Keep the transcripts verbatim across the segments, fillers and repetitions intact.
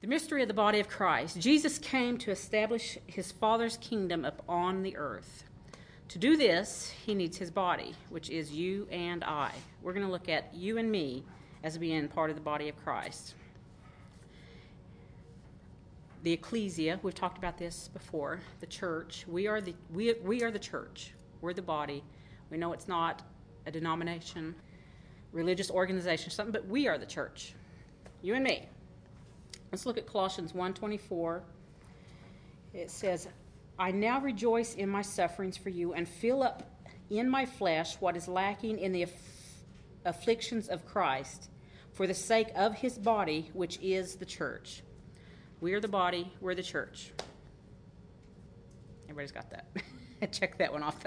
The mystery of the body of Christ. Jesus came to establish his Father's kingdom upon the earth. To do this, he needs his body, which is you and I. We're going to look at you and me as being part of the body of Christ. The ecclesia, we've talked about this before, the church. We are the we we are the church. We're the body. We know it's not a denomination, religious organization, something, but we are the church. You and me. Let's look at Colossians one twenty-four. It says, I now rejoice in my sufferings for you and fill up in my flesh what is lacking in the aff- afflictions of Christ for the sake of his body, which is the church. We are the body, we're the church. Everybody's got that. Check that one off.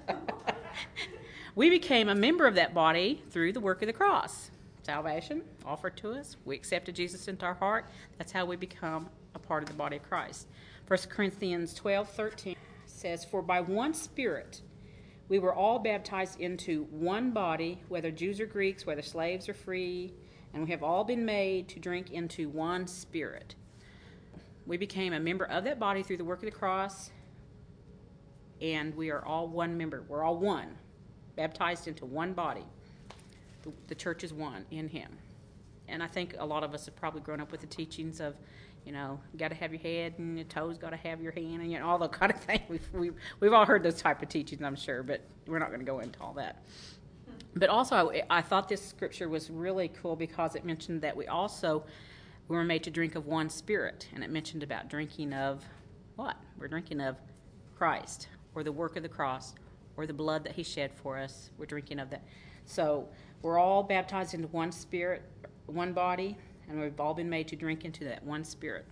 We became a member of that body through the work of the cross. Salvation offered to us. We accepted Jesus into our heart. That's how we become a part of the body of Christ. First Corinthians twelve thirteen says, for by one Spirit we were all baptized into one body, whether Jews or Greeks, whether slaves or free, and we have all been made to drink into one Spirit. We became a member of that body through the work of the cross, and we are all one member. We're all one, baptized into one body. The, the church is one in him. And I think a lot of us have probably grown up with the teachings of, you know, you got to have your head and your toes got to have your hand and you know, all that kind of thing. We've, we've, we've all heard those type of teachings, I'm sure, but we're not going to go into all that. But also, I, I thought this scripture was really cool because it mentioned that we also we were made to drink of one Spirit. And it mentioned about drinking of what? We're drinking of Christ, or the work of the cross, or the blood that he shed for us. We're drinking of that. So we're all baptized into one Spirit, one body, and we've all been made to drink into that one Spirit.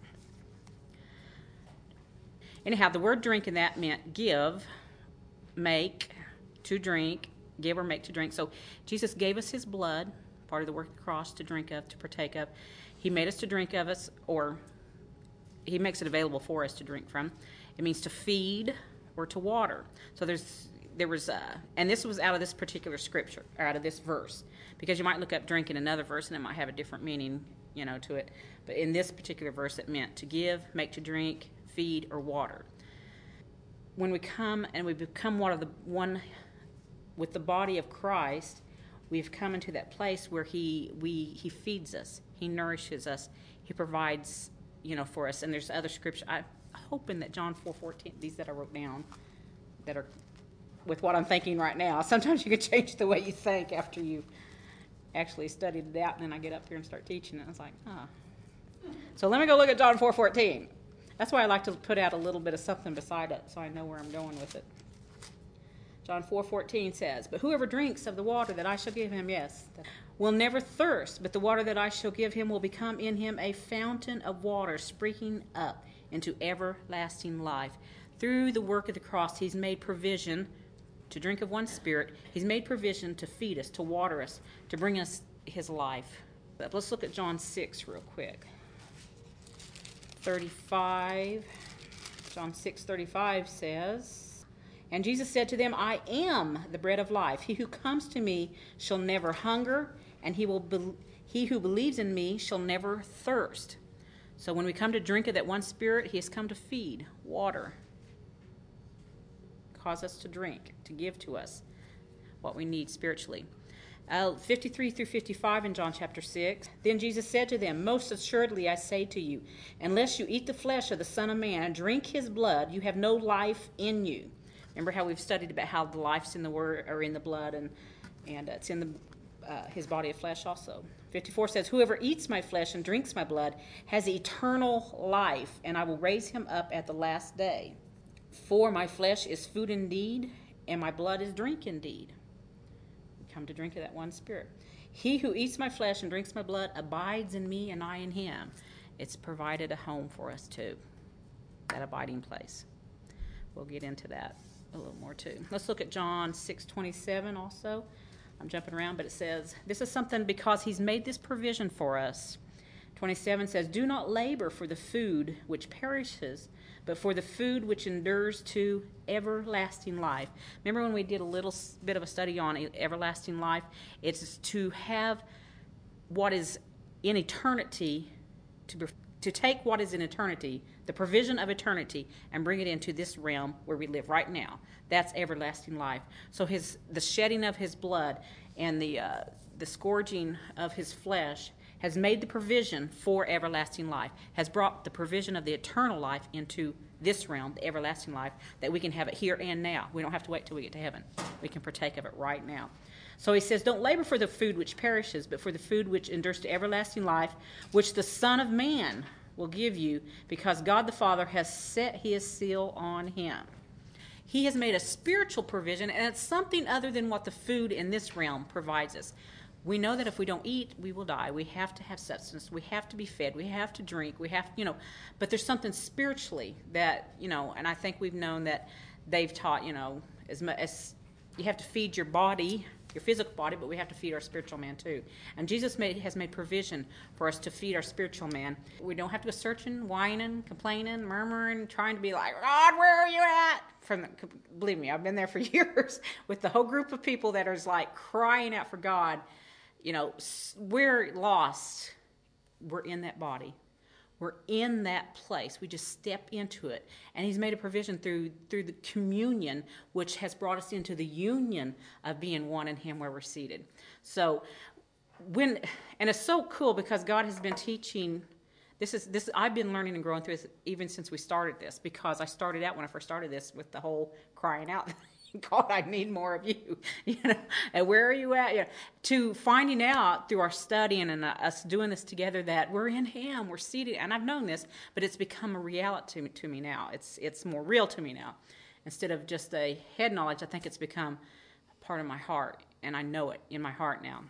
Anyhow, the word drink in that meant give, make, to drink, give or make to drink. So Jesus gave us his blood, part of the work of the cross, to drink of, to partake of. He made us to drink of us, or he makes it available for us to drink from. It means to feed or to water. So there's there was, uh, and this was out of this particular scripture, or out of this verse, because you might look up drink in another verse and it might have a different meaning, you know, to it. But in this particular verse, it meant to give, make to drink, feed, or water. When we come and we become one of the one with the body of Christ, we've come into that place where he we he feeds us, he nourishes us, he provides, you know, for us. And there's other scripture. I'm hoping that John four fourteen, these that I wrote down, that are with what I'm thinking right now. Sometimes you can change the way you think after you actually studied it out, and then I get up here and start teaching it. I was like, ah. Oh. So let me go look at John four fourteen. That's why I like to put out a little bit of something beside it so I know where I'm going with it. John four fourteen says, but whoever drinks of the water that I shall give him, yes, will never thirst, but the water that I shall give him will become in him a fountain of water springing up into everlasting life. Through the work of the cross, he's made provision to drink of one Spirit. He's made provision to feed us, to water us, to bring us his life. But let's look at John six real quick. thirty-five. John six thirty-five says, and Jesus said to them, I am the bread of life. He who comes to me shall never hunger, and he will be- he who believes in me shall never thirst. So when we come to drink of that one Spirit, he has come to feed, water, cause us to drink, to give to us what we need spiritually. Uh, fifty-three through fifty-five in John chapter six. Then Jesus said to them, most assuredly I say to you, unless you eat the flesh of the Son of Man and drink his blood, you have no life in you. Remember how we've studied about how the life's in the word, or in the blood, and and it's in the uh, his body of flesh also. fifty-four says, whoever eats my flesh and drinks my blood has eternal life, and I will raise him up at the last day. For my flesh is food indeed, and my blood is drink indeed. We come to drink of that one Spirit. He who eats my flesh and drinks my blood abides in me, and I in him. It's provided a home for us too, that abiding place. We'll get into that a little more too. Let's look at John six twenty-seven also. I'm jumping around, but it says, this is something because he's made this provision for us. twenty-seven says, do not labor for the food which perishes, but for the food which endures to everlasting life. Remember when we did a little bit of a study on everlasting life? It's to have what is in eternity to be, to take what is in eternity, the provision of eternity, and bring it into this realm where we live right now. That's everlasting life. So his the shedding of his blood and the uh, the scourging of his flesh has made the provision for everlasting life, has brought the provision of the eternal life into this realm, the everlasting life, that we can have it here and now. We don't have to wait till we get to heaven. We can partake of it right now. So he says, don't labor for the food which perishes, but for the food which endures to everlasting life, which the Son of Man will give you, because God the Father has set his seal on him. He has made a spiritual provision, and it's something other than what the food in this realm provides us. We know that if we don't eat, we will die. We have to have substance. We have to be fed. We have to drink. We have, you know, but there's something spiritually that, you know, and I think we've known that they've taught, you know, as much as you have to feed your body, your physical body, but we have to feed our spiritual man too. And Jesus made, has made provision for us to feed our spiritual man. We don't have to go searching, whining, complaining, murmuring, trying to be like, God, where are you at? From the, believe me, I've been there for years with the whole group of people that are like crying out for God. You know, we're lost. We're in that body. We're in that place. We just step into it. And he's made a provision through through the communion, which has brought us into the union of being one in him where we're seated. So when, and it's so cool because God has been teaching, this is, this I've been learning and growing through this even since we started this, because I started out when I first started this with the whole crying out, God, I need more of you. You know, and where are you at? You know, to finding out through our studying and uh, us doing this together that we're in him, we're seated. And I've known this, but it's become a reality to me, to me now. It's it's more real to me now. Instead of just a head knowledge, I think it's become part of my heart, and I know it in my heart now.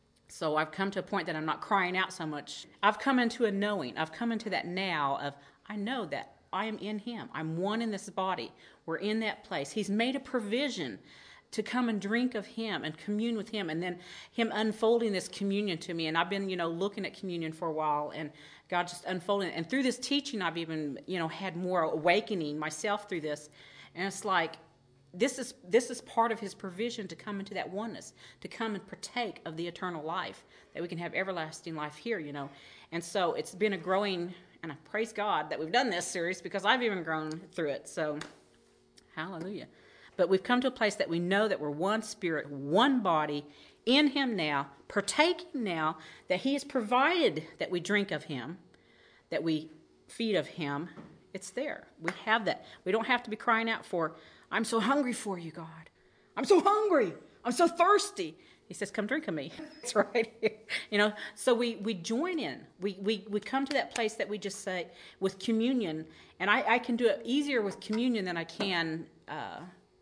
So I've come to a point that I'm not crying out so much. I've come into a knowing. I've come into that now of, I know that I am in him. I'm one in this body. We're in that place. He's made a provision to come and drink of him and commune with him, and then him unfolding this communion to me. And I've been, you know, looking at communion for a while, and God just unfolding it. And through this teaching, I've even, you know, had more awakening myself through this. And it's like, this is this is part of his provision to come into that oneness, to come and partake of the eternal life, that we can have everlasting life here, you know. And so it's been a growing, and I praise God that we've done this series, because I've even grown through it. So, hallelujah. But we've come to a place that we know that we're one spirit, one body, in him now, partaking now, that he has provided that we drink of him, that we feed of him. It's there. We have that. We don't have to be crying out for, I'm so hungry for you, God. I'm so hungry. I'm so thirsty. He says, come drink of me. It's right here. You know, so we, we join in. We, we we come to that place that we just say with communion, and I, I can do it easier with communion than I can uh,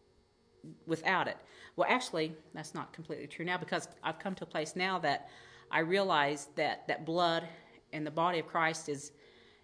without it. Well, actually, that's not completely true now, because I've come to a place now that I realize that that blood and the body of Christ is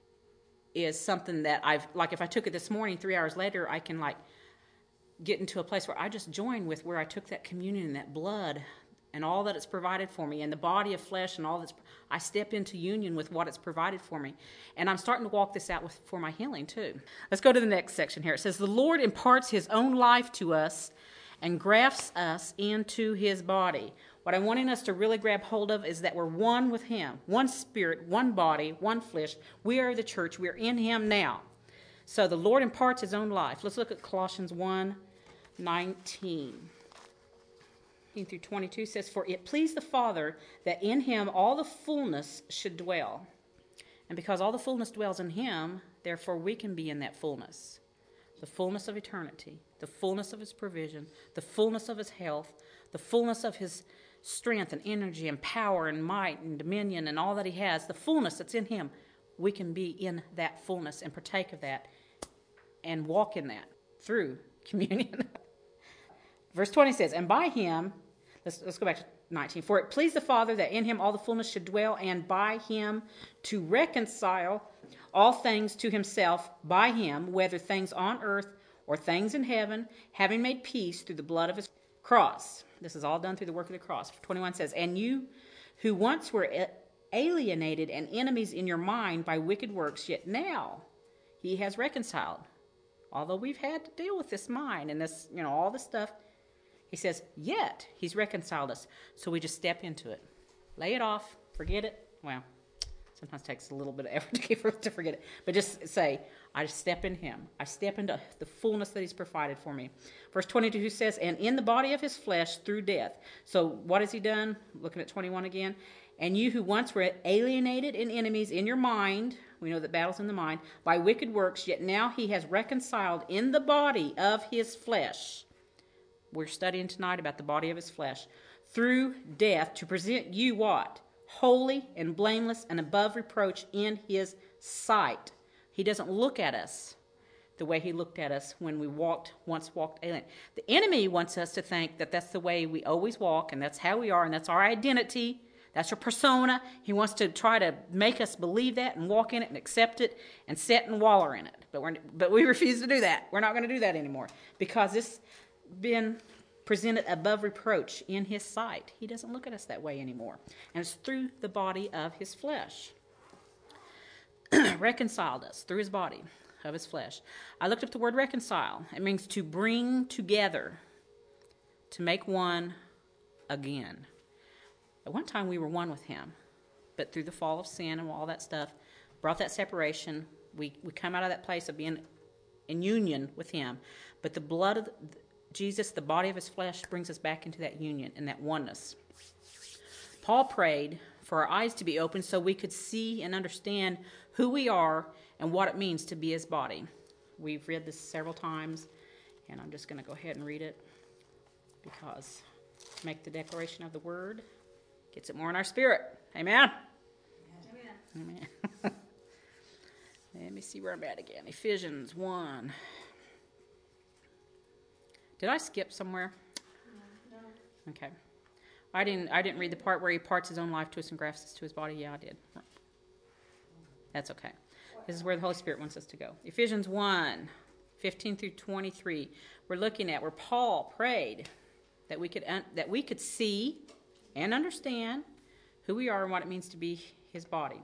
is something that I've, like if I took it this morning, three hours later, I can like get into a place where I just join with where I took that communion and that blood and all that it's provided for me, and the body of flesh and all that's, I step into union with what it's provided for me. And I'm starting to walk this out with, for my healing too. Let's go to the next section here. It says, the Lord imparts his own life to us and grafts us into his body. What I'm wanting us to really grab hold of is that we're one with him, one spirit, one body, one flesh. We are the church. We're in him now. So the Lord imparts his own life. Let's look at Colossians one nineteen. Through twenty-two says, for it pleased the Father that in him all the fullness should dwell. And because all the fullness dwells in him, therefore we can be in that fullness. The fullness of eternity, the fullness of his provision, the fullness of his health, the fullness of his strength and energy and power and might and dominion and all that he has, the fullness that's in him, we can be in that fullness and partake of that and walk in that through communion. Verse twenty says, and by him, let's, let's go back to nineteen. For it pleased the Father that in him all the fullness should dwell, and by him to reconcile all things to himself, by him, whether things on earth or things in heaven, having made peace through the blood of his cross. This is all done through the work of the cross. twenty-one says, and you who once were alienated and enemies in your mind by wicked works, yet now he has reconciled. Although we've had to deal with this mind and this, you know, all this stuff, he says, yet he's reconciled us. So we just step into it. Lay it off. Forget it. Well, Sometimes it takes a little bit of effort to keep to forget it. But just say, I step in him. I step into the fullness that he's provided for me. Verse twenty-two says, and in the body of his flesh through death. So what has he done? Looking at twenty-one again. And you who once were alienated and enemies in your mind, we know that battle's in the mind, by wicked works, yet now he has reconciled in the body of his flesh. We're studying tonight about the body of his flesh. Through death to present you what? Holy and blameless and above reproach in his sight. He doesn't look at us the way he looked at us when we walked, once walked alien. The enemy wants us to think that that's the way we always walk, and that's how we are, and that's our identity. That's our persona. He wants to try to make us believe that and walk in it and accept it and sit and waller in it. But we're, but we refuse to do that. We're not going to do that anymore because it's been presented above reproach in his sight. He doesn't look at us that way anymore. And it's through the body of his flesh. Reconciled us through his body of his flesh. I looked up the word reconcile. It means to bring together, to make one again. At one time we were one with him, but through the fall of sin and all that stuff, brought that separation. We, we come out of that place of being in union with him. But the blood of the, Jesus, the body of his flesh, brings us back into that union and that oneness. Paul prayed for our eyes to be open so we could see and understand who we are and what it means to be his body. We've read this several times, and I'm just going to go ahead and read it because make the declaration of the word gets it more in our spirit. Amen? Amen. Amen. Let me see where I'm at again. Ephesians one. Did I skip somewhere? No. Okay. I didn't I didn't read the part where he parts his own life to us and grafts us to his body. Yeah, I did. That's okay. This is where the Holy Spirit wants us to go. Ephesians one, fifteen through twenty-three. We're looking at where Paul prayed that we could un- that we could see and understand who we are and what it means to be his body.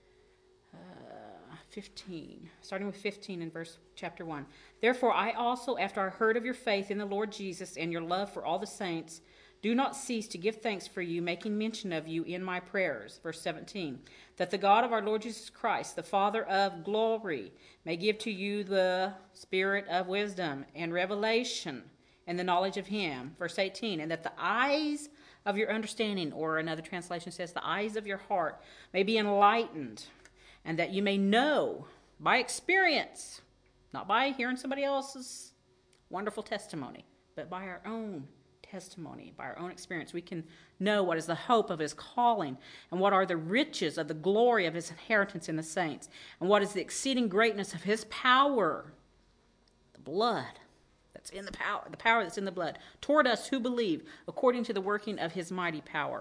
fifteen, starting with fifteen in verse chapter one. Therefore I also, after I heard of your faith in the Lord Jesus and your love for all the saints, do not cease to give thanks for you, making mention of you in my prayers. Verse seventeen, that the God of our Lord Jesus Christ, the Father of glory, may give to you the spirit of wisdom and revelation and the knowledge of him. Verse eighteen, and that the eyes of your understanding, or another translation says the eyes of your heart, may be enlightened, and that you may know by experience, not by hearing somebody else's wonderful testimony, but by our own testimony, by our own experience. We can know what is the hope of his calling, and what are the riches of the glory of his inheritance in the saints, and what is the exceeding greatness of his power, the blood that's in the power, the power that's in the blood, toward us who believe, according to the working of his mighty power,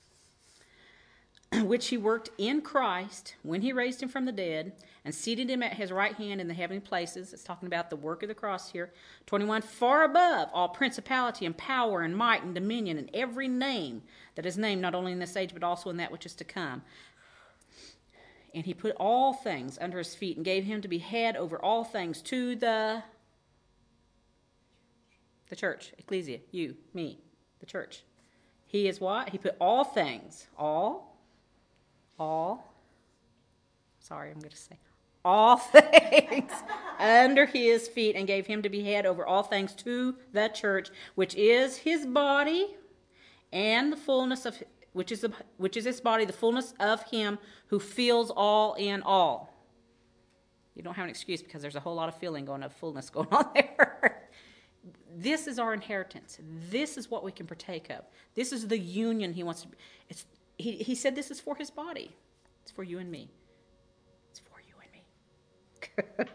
which he worked in Christ when he raised him from the dead and seated him at his right hand in the heavenly places. It's talking about the work of the cross here. twenty-one, far above all principality and power and might and dominion and every name that is named, not only in this age but also in that which is to come. And he put all things under his feet and gave him to be head over all things to the, the church, ecclesia, you, me, the church. He is what? He put all things, all, all, sorry, I'm going to say, all things under his feet and gave him to be head over all things to the church, which is his body and the fullness of, which is, the, which is his body, the fullness of him who fills all in all. You don't have an excuse because there's a whole lot of filling going on, fullness going on there. This is our inheritance. This is what we can partake of. This is the union he wants to be. It's, he, he said this is for his body. It's for you and me. It's for you and me.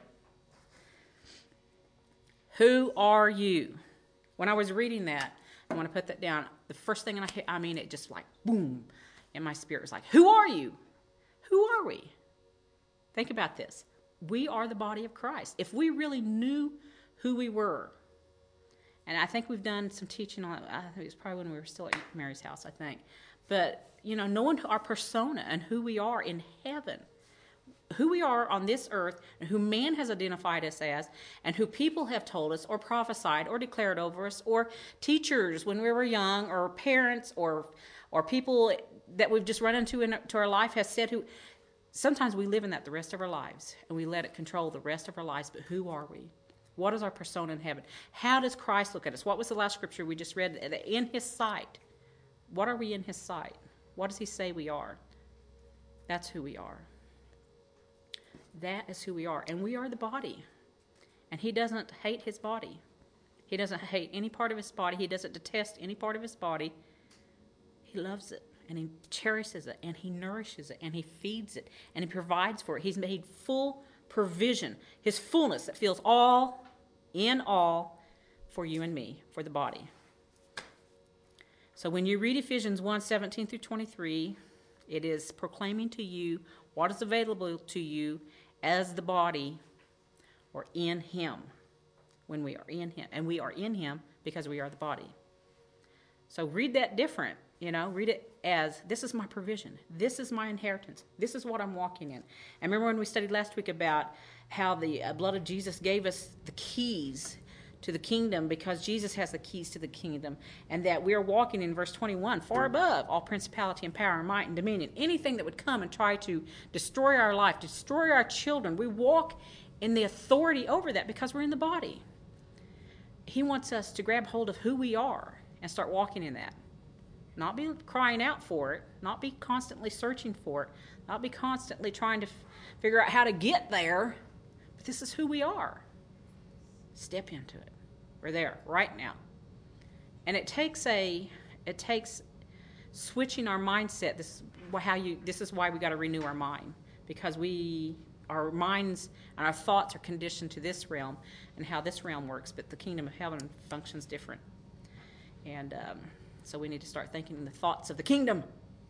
Who are you? When I was reading that, I want to put that down. The first thing I hit, I mean, it just like boom in my spirit was like, who are you? Who are we? Think about this. We are the body of Christ. If we really knew who we were, and I think we've done some teaching on it. I think it was probably when we were still at Mary's house, I think. But, you know, knowing our persona and who we are in heaven, who we are on this earth, and who man has identified us as, and who people have told us or prophesied or declared over us, or teachers when we were young, or parents, or or people that we've just run into in to our life has said who, sometimes we live in that the rest of our lives, and we let it control the rest of our lives. But who are we? What is our persona in heaven? How does Christ look at us? What was the last scripture we just read? In his sight. What are we in his sight? What does he say we are? That's who we are. That is who we are. And we are the body. And he doesn't hate his body. He doesn't hate any part of his body. He doesn't detest any part of his body. He loves it, and he cherishes it, and he nourishes it, and he feeds it, and he provides for it. He's made full provision, his fullness that fills all, in all, for you and me, for the body. So when you read Ephesians one, seventeen through twenty-three, it is proclaiming to you what is available to you as the body, or in him, when we are in him. And we are in him because we are the body. So read that different, you know, read it as, this is my provision. This is my inheritance. This is what I'm walking in. And remember when we studied last week about how the uh, blood of Jesus gave us the keys to the kingdom, because Jesus has the keys to the kingdom, and that we are walking in verse twenty-one, far above all principality and power and might and dominion. Anything that would come and try to destroy our life, destroy our children, we walk in the authority over that because we're in the body. He wants us to grab hold of who we are and start walking in that. Not be crying out for it, not be constantly searching for it, not be constantly trying to f- figure out how to get there, but this is who we are. Step into it. We're there right now. And it takes a, it takes switching our mindset. This is how you, this is why we got to renew our mind, because we, our minds and our thoughts are conditioned to this realm and how this realm works, but the kingdom of heaven functions different. And um, so we need to start thinking in the thoughts of the kingdom.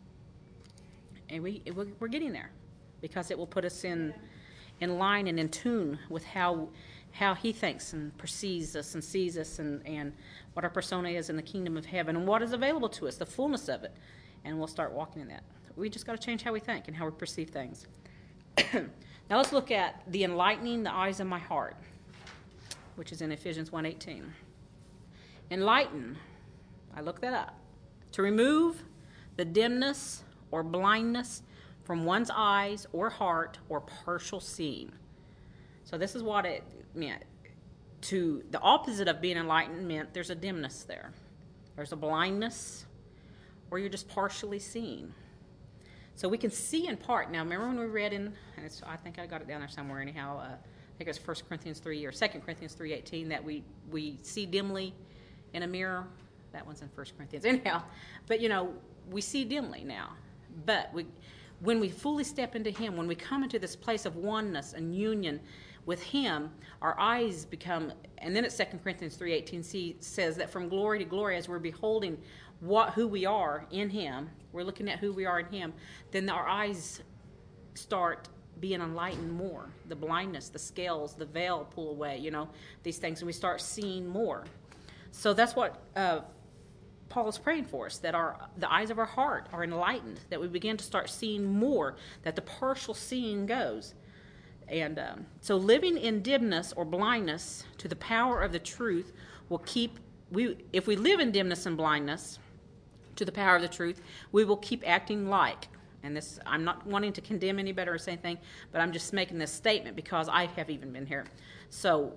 And we, we're getting there, because it will put us in, in line and in tune with how how he thinks and perceives us and sees us, and, and what our persona is in the kingdom of heaven and what is available to us, the fullness of it. And we'll start walking in that. We just got to change how we think and how we perceive things. Now let's look at the enlightening the eyes of my heart, which is in Ephesians one eighteen. Enlighten, I looked that up, to remove the dimness or blindness from one's eyes or heart or partial seeing. So this is what it meant. To the opposite of being enlightened meant there's a dimness there. There's a blindness, or you're just partially seeing. So we can see in part. Now, remember when we read in, and it's, I think I got it down there somewhere anyhow, uh, I think it was First Corinthians three or Second Corinthians three eighteen, that we, we see dimly in a mirror. That one's in First Corinthians anyhow. But, you know, we see dimly now. But we, when we fully step into him, when we come into this place of oneness and union with him, our eyes become, and then at Second Corinthians three eighteen c says that from glory to glory, as we're beholding what who we are in him, we're looking at who we are in him, then our eyes start being enlightened more. The blindness, the scales, the veil pull away, you know, these things, and we start seeing more. So that's what uh, Paul is praying for us, that our the eyes of our heart are enlightened, that we begin to start seeing more, that the partial seeing goes. And um, so living in dimness or blindness to the power of the truth will keep, we if we live in dimness and blindness to the power of the truth, we will keep acting like, and this, I'm not wanting to condemn anybody or say anything, but I'm just making this statement because I have even been here. So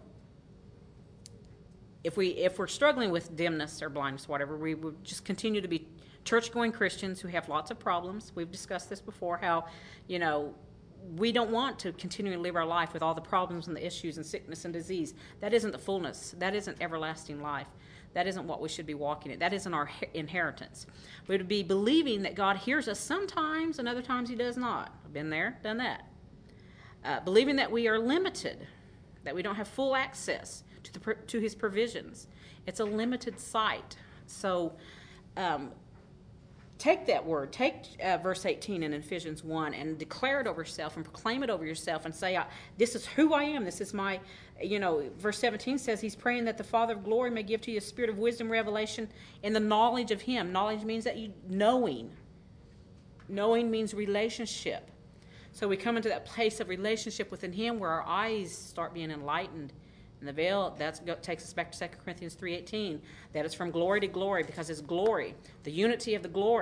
if, we, if we're struggling with dimness or blindness, whatever, we would just continue to be church-going Christians who have lots of problems. We've discussed this before, how, you know, we don't want to continue to live our life with all the problems and the issues and sickness and disease. That isn't the fullness. That isn't everlasting life. That isn't what we should be walking in. That isn't our inheritance. We would be believing that God hears us sometimes and other times he does not. I've been there, done that. Uh, believing that we are limited, that we don't have full access to, the, to his provisions. It's a limited sight. So um, take that word, take uh, verse eighteen in Ephesians one and declare it over yourself and proclaim it over yourself and say, this is who I am. This is my, you know, verse seventeen says he's praying that the Father of glory may give to you a spirit of wisdom, revelation, in the knowledge of him. Knowledge means that you knowing. Knowing means relationship. So we come into that place of relationship within him where our eyes start being enlightened. And the veil, that takes us back to Second Corinthians three eighteen, that is from glory to glory, because it's glory, the unity of the glory,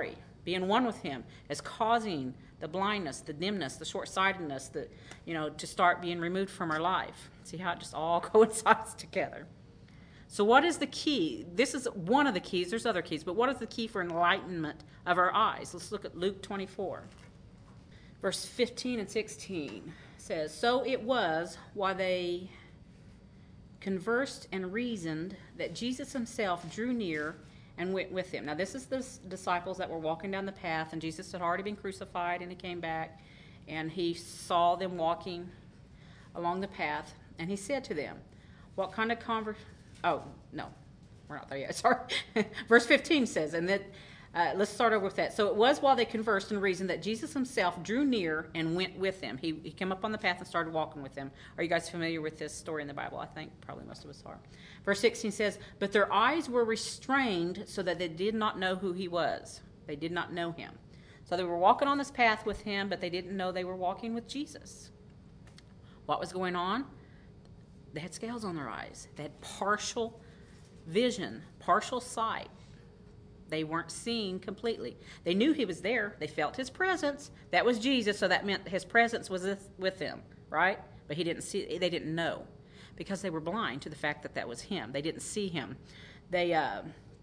being one with him, as causing the blindness, the dimness, the short-sightedness, the, you know, to start being removed from our life. See how it just all coincides together. So what is the key? This is one of the keys. There's other keys, but what is the key for enlightenment of our eyes? Let's look at Luke twenty-four. Verse fifteen and sixteen says, "So it was while they conversed and reasoned that Jesus himself drew near and went with him." Now this is the disciples that were walking down the path, and Jesus had already been crucified, and he came back, and he saw them walking along the path, and he said to them, what kind of conver... Oh, no, we're not there yet, sorry. Verse fifteen says, and that, uh, let's start over with that. "So it was while they conversed and reasoned that Jesus himself drew near and went with them." He, he came up on the path and started walking with them. Are you guys familiar with this story in the Bible? I think probably most of us are. Verse sixteen says, "But their eyes were restrained so that they did not know who he was." They did not know him. So they were walking on this path with him, but they didn't know they were walking with Jesus. What was going on? They had scales on their eyes. They had partial vision, partial sight. They weren't seeing completely. They knew he was there. They felt his presence. That was Jesus, so that meant his presence was with them, right? But he didn't see. They didn't know because they were blind to the fact that that was him. They didn't see him. They uh,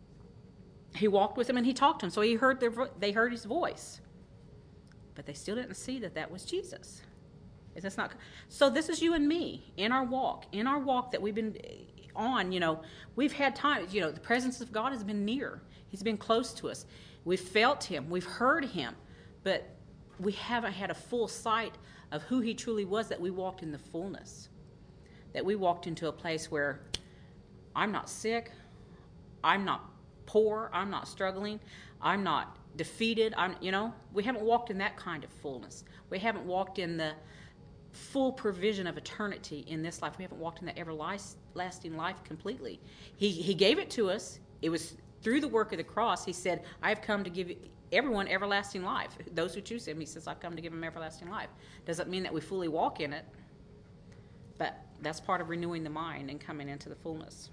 he walked with them and he talked to them, so he heard their vo- they heard his voice, but they still didn't see that that was Jesus. Is this not? So this is you and me in our walk, in our walk that we've been on. You know, we've had times. You know, the presence of God has been near. He's been close to us. We've felt him. We've heard him, but we haven't had a full sight of who he truly was. That we walked in the fullness. That we walked into a place where I'm not sick. I'm not poor. I'm not struggling. I'm not defeated. I'm. You know, we haven't walked in that kind of fullness. We haven't walked in the full provision of eternity in this life. We haven't walked in that everlasting life completely. He he gave it to us. It was through the work of the cross. He said, "I have come to give everyone everlasting life." Those who choose him, he says, "I've come to give them everlasting life." Doesn't mean that we fully walk in it, but that's part of renewing the mind and coming into the fullness.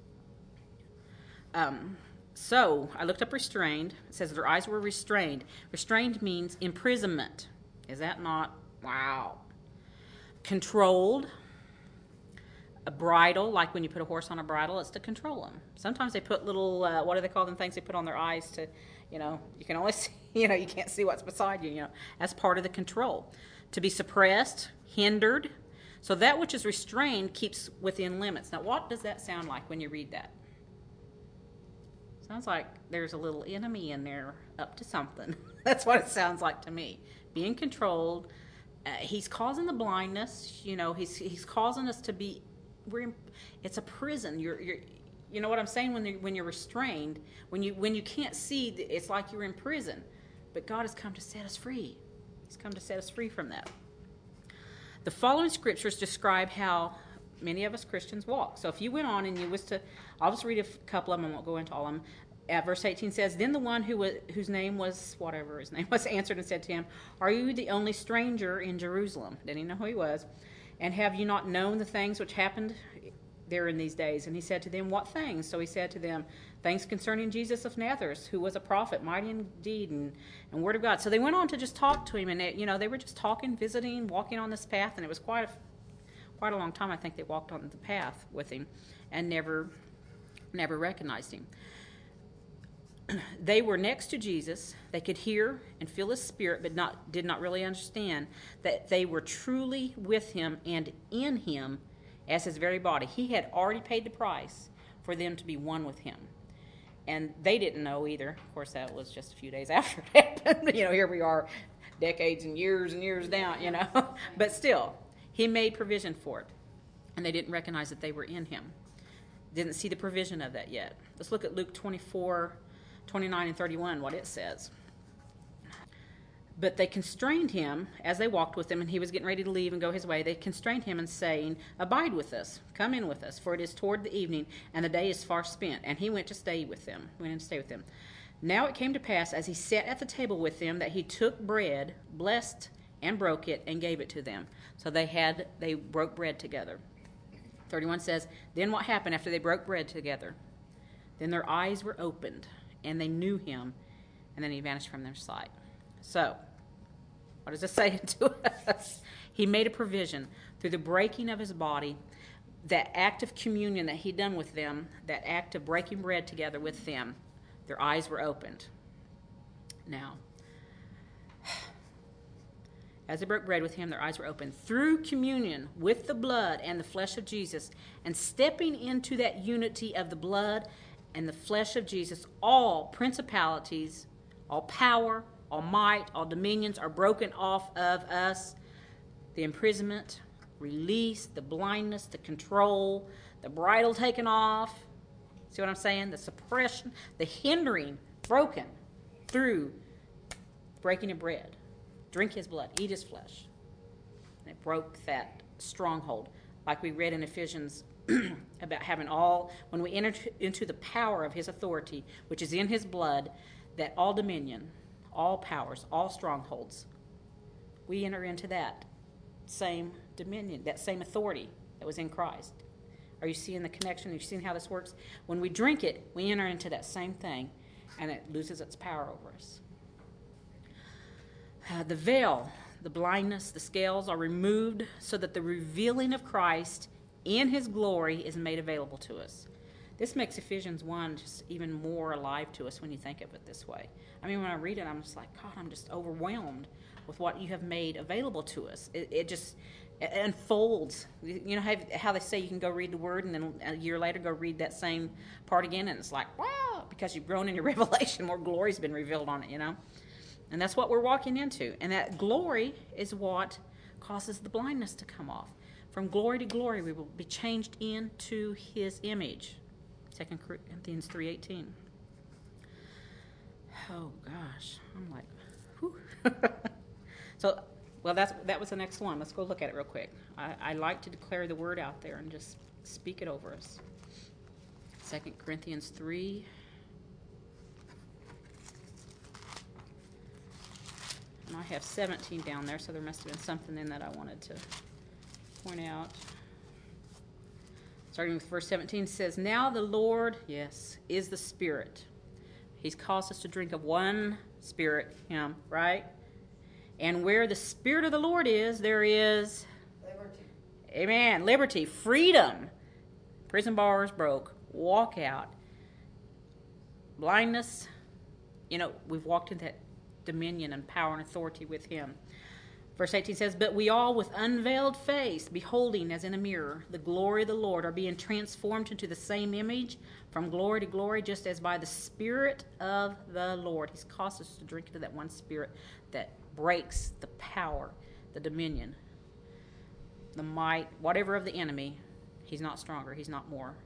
Um, so I looked up restrained. It says their eyes were restrained. Restrained means imprisonment. Is that not? Wow. Controlled. A bridle, like when you put a horse on a bridle, it's to control them. Sometimes they put little, uh, what do they call them, things they put on their eyes to, you know, you can only see, you know, you can't see what's beside you, you know. That's part of the control. To be suppressed, hindered. So that which is restrained keeps within limits. Now, what does that sound like when you read that? Sounds like there's a little enemy in there up to something. That's what it sounds like to me. Being controlled. Uh, he's causing the blindness, you know, he's he's causing us to be, we're in, it's a prison. You're, you're, you know what I'm saying? When, when you're restrained, when you when you can't see, it's like you're in prison. But God has come to set us free. He's come to set us free from that. The following scriptures describe how many of us Christians walk. So if you went on and you was to, I'll just read a couple of them, I won't go into all of them. Uh, verse eighteen says, "Then the one who was, whose name was, whatever his name was, answered and said to him, 'Are you the only stranger in Jerusalem?'" Didn't even know who he was. "And have you not known the things which happened there in these days?" And he said to them, "What things?" So he said to them, "Things concerning Jesus of Nazareth, who was a prophet, mighty in deed and, and word of God." So they went on to just talk to him, and it, you know, they were just talking, visiting, walking on this path, and it was quite a, quite a long time. I think they walked on the path with him and never, never recognized him. They were next to Jesus. They could hear and feel his spirit, but not did not really understand that they were truly with him and in him as his very body. He had already paid the price for them to be one with him. And they didn't know either. Of course, that was just a few days after it happened. You know, here we are, decades and years and years down, you know. But still, he made provision for it. And they didn't recognize that they were in him. Didn't see the provision of that yet. Let's look at Luke twenty-four, twenty-nine and thirty-one, what it says. "But they constrained him as they walked with him, and he was getting ready to leave and go his way. They constrained him and saying, 'Abide with us, come in with us, for it is toward the evening, and the day is far spent.' And he went to stay with them, went in to stay with them. Now it came to pass, as he sat at the table with them, that he took bread, blessed and broke it, and gave it to them." So they had, they broke bread together. thirty-one says, "Then what happened after they broke bread together? Then their eyes were opened, and they knew him, and then he vanished from their sight. So, what does this say to us? He made a provision through the breaking of his body, that act of communion that he'd done with them, that act of breaking bread together with them. Their eyes were opened. Now, as they broke bread with him, their eyes were opened. Through communion with the blood and the flesh of Jesus, and stepping into that unity of the blood and the flesh of Jesus, all principalities, all power, all might, all dominions are broken off of us. The imprisonment, release, the blindness, the control, the bridle taken off. See what I'm saying? The suppression, the hindering, broken through breaking of bread. Drink his blood, eat his flesh. And it broke that stronghold. Like we read in Ephesians about having all, when we enter into the power of his authority, which is in his blood, that all dominion, all powers, all strongholds, we enter into that same dominion, that same authority that was in Christ. Are you seeing the connection? Are you seeing how this works? When we drink it, we enter into that same thing, and it loses its power over us. Uh, the veil, the blindness, the scales are removed so that the revealing of Christ in his glory is made available to us. This makes Ephesians one just even more alive to us when you think of it this way. I mean, when I read it, I'm just like, God, I'm just overwhelmed with what you have made available to us. It, it just it unfolds. You know how, how they say you can go read the Word and then a year later go read that same part again, and it's like, wow, because you've grown in your revelation, more glory's been revealed on it, you know? And that's what we're walking into. And that glory is what causes the blindness to come off. From glory to glory, we will be changed into his image. Second Corinthians three eighteen. Oh, gosh. I'm like, whew. So, well, that's that was the next one. Let's go look at it real quick. I, I like to declare the word out there and just speak it over us. Second Corinthians three. And I have seventeen down there, so there must have been something in that I wanted to point out. Starting with verse seventeen, says, now the Lord, yes, is the Spirit. He's caused us to drink of one Spirit, him, right? And where the Spirit of the Lord is, there is liberty. Amen. Liberty, freedom. Prison bars broke. Walk out. Blindness, you know, we've walked into that dominion and power and authority with him. Verse eighteen says, but we all with unveiled face, beholding as in a mirror the glory of the Lord, are being transformed into the same image from glory to glory, just as by the Spirit of the Lord. He's caused us to drink into that one Spirit that breaks the power, the dominion, the might, whatever of the enemy. He's not stronger. He's not more.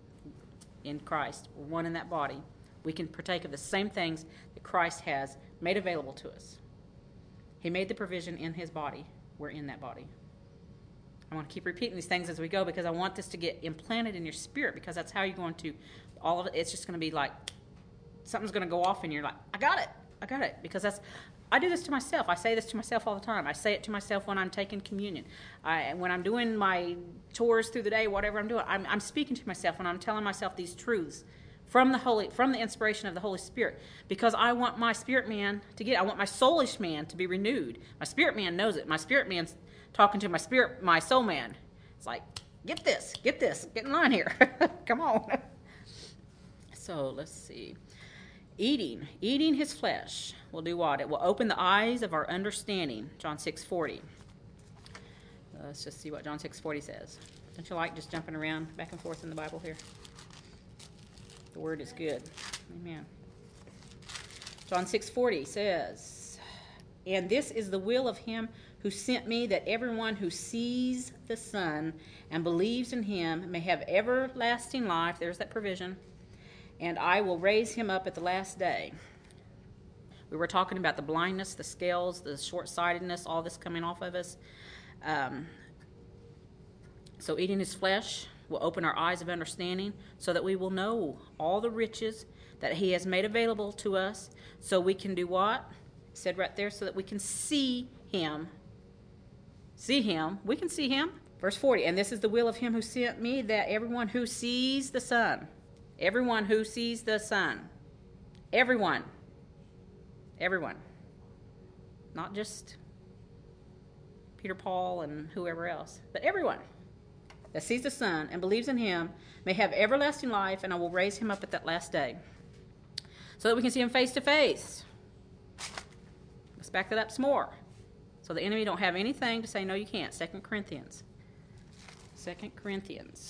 In Christ, we're one in that body. We can partake of the same things that Christ has made available to us. He made the provision in his body. We're in that body. I want to keep repeating these things as we go because I want this to get implanted in your spirit, because that's how you're going to, all of it, it's just going to be like, something's going to go off and you're like, I got it. I got it. Because that's, I do this to myself. I say this to myself all the time. I say it to myself when I'm taking communion. I, when I'm doing my chores through the day, whatever I'm doing, I'm, I'm speaking to myself and I'm telling myself these truths from the Holy, from the inspiration of the Holy Spirit, because I want my spirit man to get it. I want my soulish man to be renewed. My spirit man knows it. My spirit man's talking to my spirit, my soul man. It's like, get this, get this, get in line here. Come on. So let's see. Eating, eating his flesh will do what? It will open the eyes of our understanding. John six forty. Let's just see what John six forty says. Don't you like just jumping around back and forth in the Bible here? The word is good. Amen. John six forty says, and this is the will of him who sent me, that everyone who sees the Son and believes in him may have everlasting life. There's that provision. And I will raise him up at the last day. We were talking about the blindness, the scales, the short-sightedness, all this coming off of us. Um, so eating his flesh will open our eyes of understanding so that we will know all the riches that he has made available to us, so we can do what? It said right there, so that we can see him. See him. We can see him. Verse forty, and this is the will of him who sent me, that everyone who sees the Son, everyone who sees the Son, everyone, Everyone. Not just Peter, Paul, and whoever else, but everyone that sees the Son and believes in him may have everlasting life, and I will raise him up at that last day so that we can see him face to face. Let's back that up some more. So the enemy don't have anything to say, no, you can't. Second Corinthians. Second Corinthians.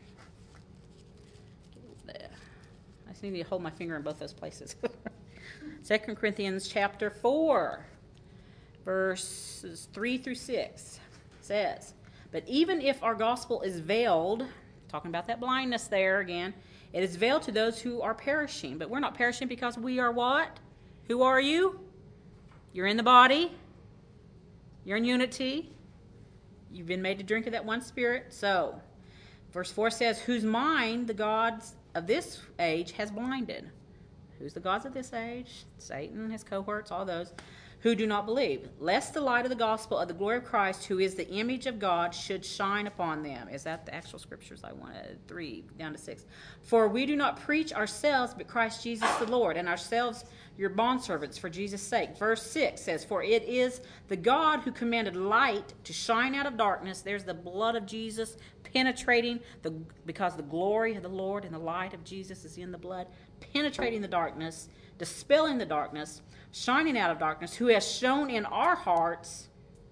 There. I just need to hold my finger in both those places. Second Corinthians chapter four, verses three through six says, but even if our gospel is veiled, talking about that blindness there again, it is veiled to those who are perishing. But we're not perishing because we are what? Who are you? You're in the body. You're in unity. You've been made to drink of that one Spirit. So, verse four says, whose mind the gods of this age has blinded. Who's the gods of this age? Satan, his cohorts, all those who do not believe, lest the light of the gospel of the glory of Christ, who is the image of God, should shine upon them. Is that the actual scriptures I wanted? Three, down to six. For we do not preach ourselves, but Christ Jesus the Lord, and ourselves your bondservants for Jesus' sake. Verse six says, for it is the God who commanded light to shine out of darkness. There's the blood of Jesus penetrating, the because the glory of the Lord and the light of Jesus is in the blood, penetrating the darkness, dispelling the darkness, shining out of darkness, who has shown in our hearts,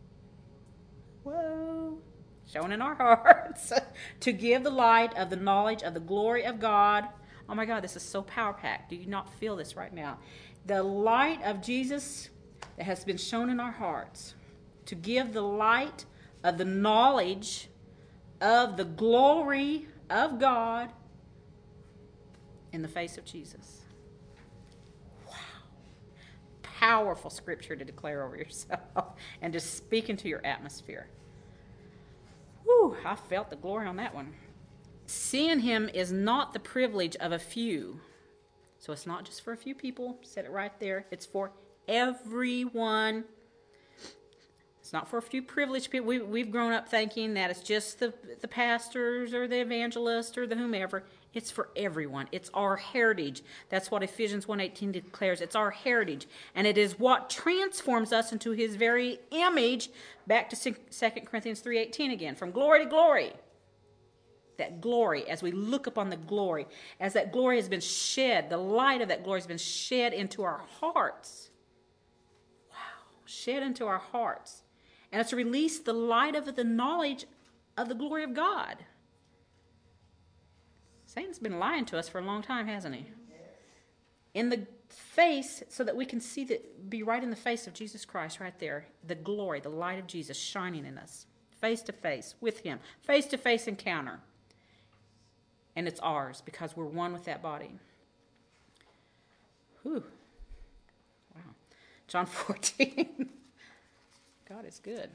whoa, shown in our hearts, to give the light of the knowledge of the glory of God. Oh my God, this is so power-packed. Do you not feel this right now? The light of Jesus that has been shown in our hearts, to give the light of the knowledge of the glory of God in the face of Jesus. Powerful scripture to declare over yourself and to speak into your atmosphere. Whew, I felt the glory on that one. Seeing him is not the privilege of a few. So it's not just for a few people. Said it right there. It's for everyone. It's not for a few privileged people. We, we've grown up thinking that it's just the, the pastors or the evangelists or the whomever. It's for everyone. It's our heritage. That's what Ephesians one eighteen declares. It's our heritage. And it is what transforms us into his very image. Back to Second Corinthians three eighteen again. From glory to glory. That glory, as we look upon the glory, as that glory has been shed, the light of that glory has been shed into our hearts. Wow. Shed into our hearts. And it's to release the light of the knowledge of the glory of God. Satan's been lying to us for a long time, hasn't he? In the face, so that we can see that, be right in the face of Jesus Christ right there. The glory, the light of Jesus shining in us. Face to face with him. Face to face encounter. And it's ours because we're one with that body. Whew. Wow. John fourteen. God is good.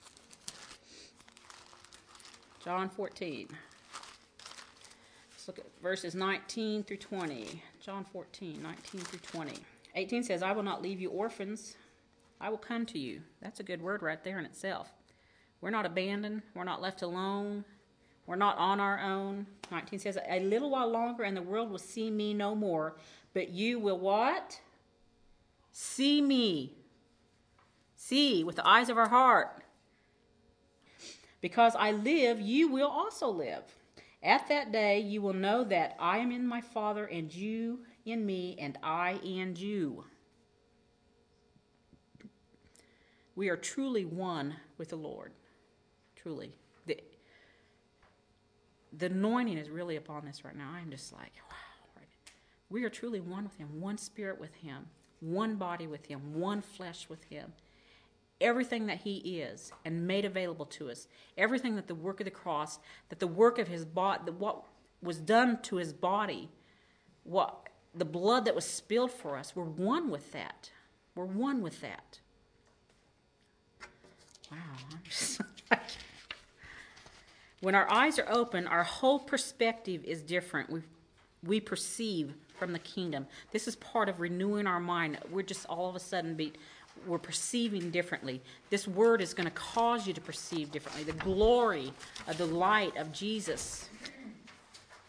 John fourteen. Let's look at verses nineteen through twenty. John fourteen, nineteen through twenty. eighteen says, I will not leave you orphans. I will come to you. That's a good word right there in itself. We're not abandoned. We're not left alone. We're not on our own. nineteen says, a little while longer and the world will see me no more. But you will what? See me. See with the eyes of our heart. Because I live, you will also live. At that day you will know that I am in my Father, and you in me, and I in you. We are truly one with the Lord. Truly. The, the anointing is really upon this right now. I'm just like, wow. Right? We are truly one with him, one spirit with him, one body with him, one flesh with him. Everything that he is and made available to us, everything that the work of the cross, that the work of his body, what was done to his body, what the blood that was spilled for us, we're one with that. We're one with that. Wow. I'm just like, when our eyes are open, our whole perspective is different. We we perceive from the kingdom. This is part of renewing our mind. We're just all of a sudden be. We're perceiving differently. This word is going to cause you to perceive differently. The glory of the light of Jesus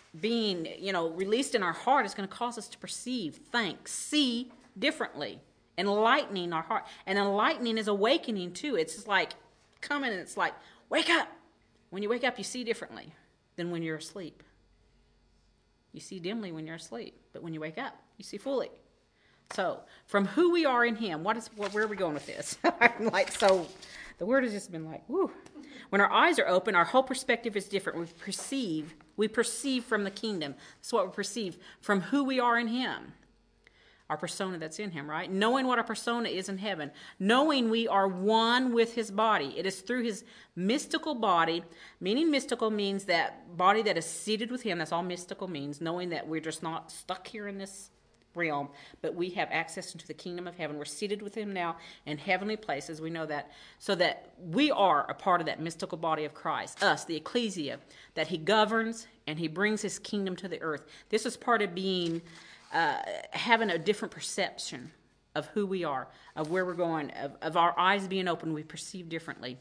being, you know, released in our heart is going to cause us to perceive, think, see differently enlightening our heart. And enlightening is awakening too. It's just like coming and it's like, wake up. When you wake up, you see differently than when you're asleep. You see dimly when you're asleep, but when you wake up, you see fully. So, from who we are in him, what is, where are we going with this? I'm like, so, the word has just been like, whoo. When our eyes are open, our whole perspective is different. We perceive, we perceive from the kingdom. That's what we perceive from who we are in him. Our persona that's in him, right? Knowing what our persona is in heaven. Knowing we are one with his body. It is through his mystical body, meaning mystical means that body that is seated with him. That's all mystical means. Knowing that we're just not stuck here in this realm, but we have access into the kingdom of heaven. We're seated with him now in heavenly places. We know that. So that we are a part of that mystical body of Christ. Us, the ecclesia, that he governs and he brings his kingdom to the earth. This is part of being... Uh, having a different perception of who we are, of where we're going, of, of our eyes being open, we perceive differently.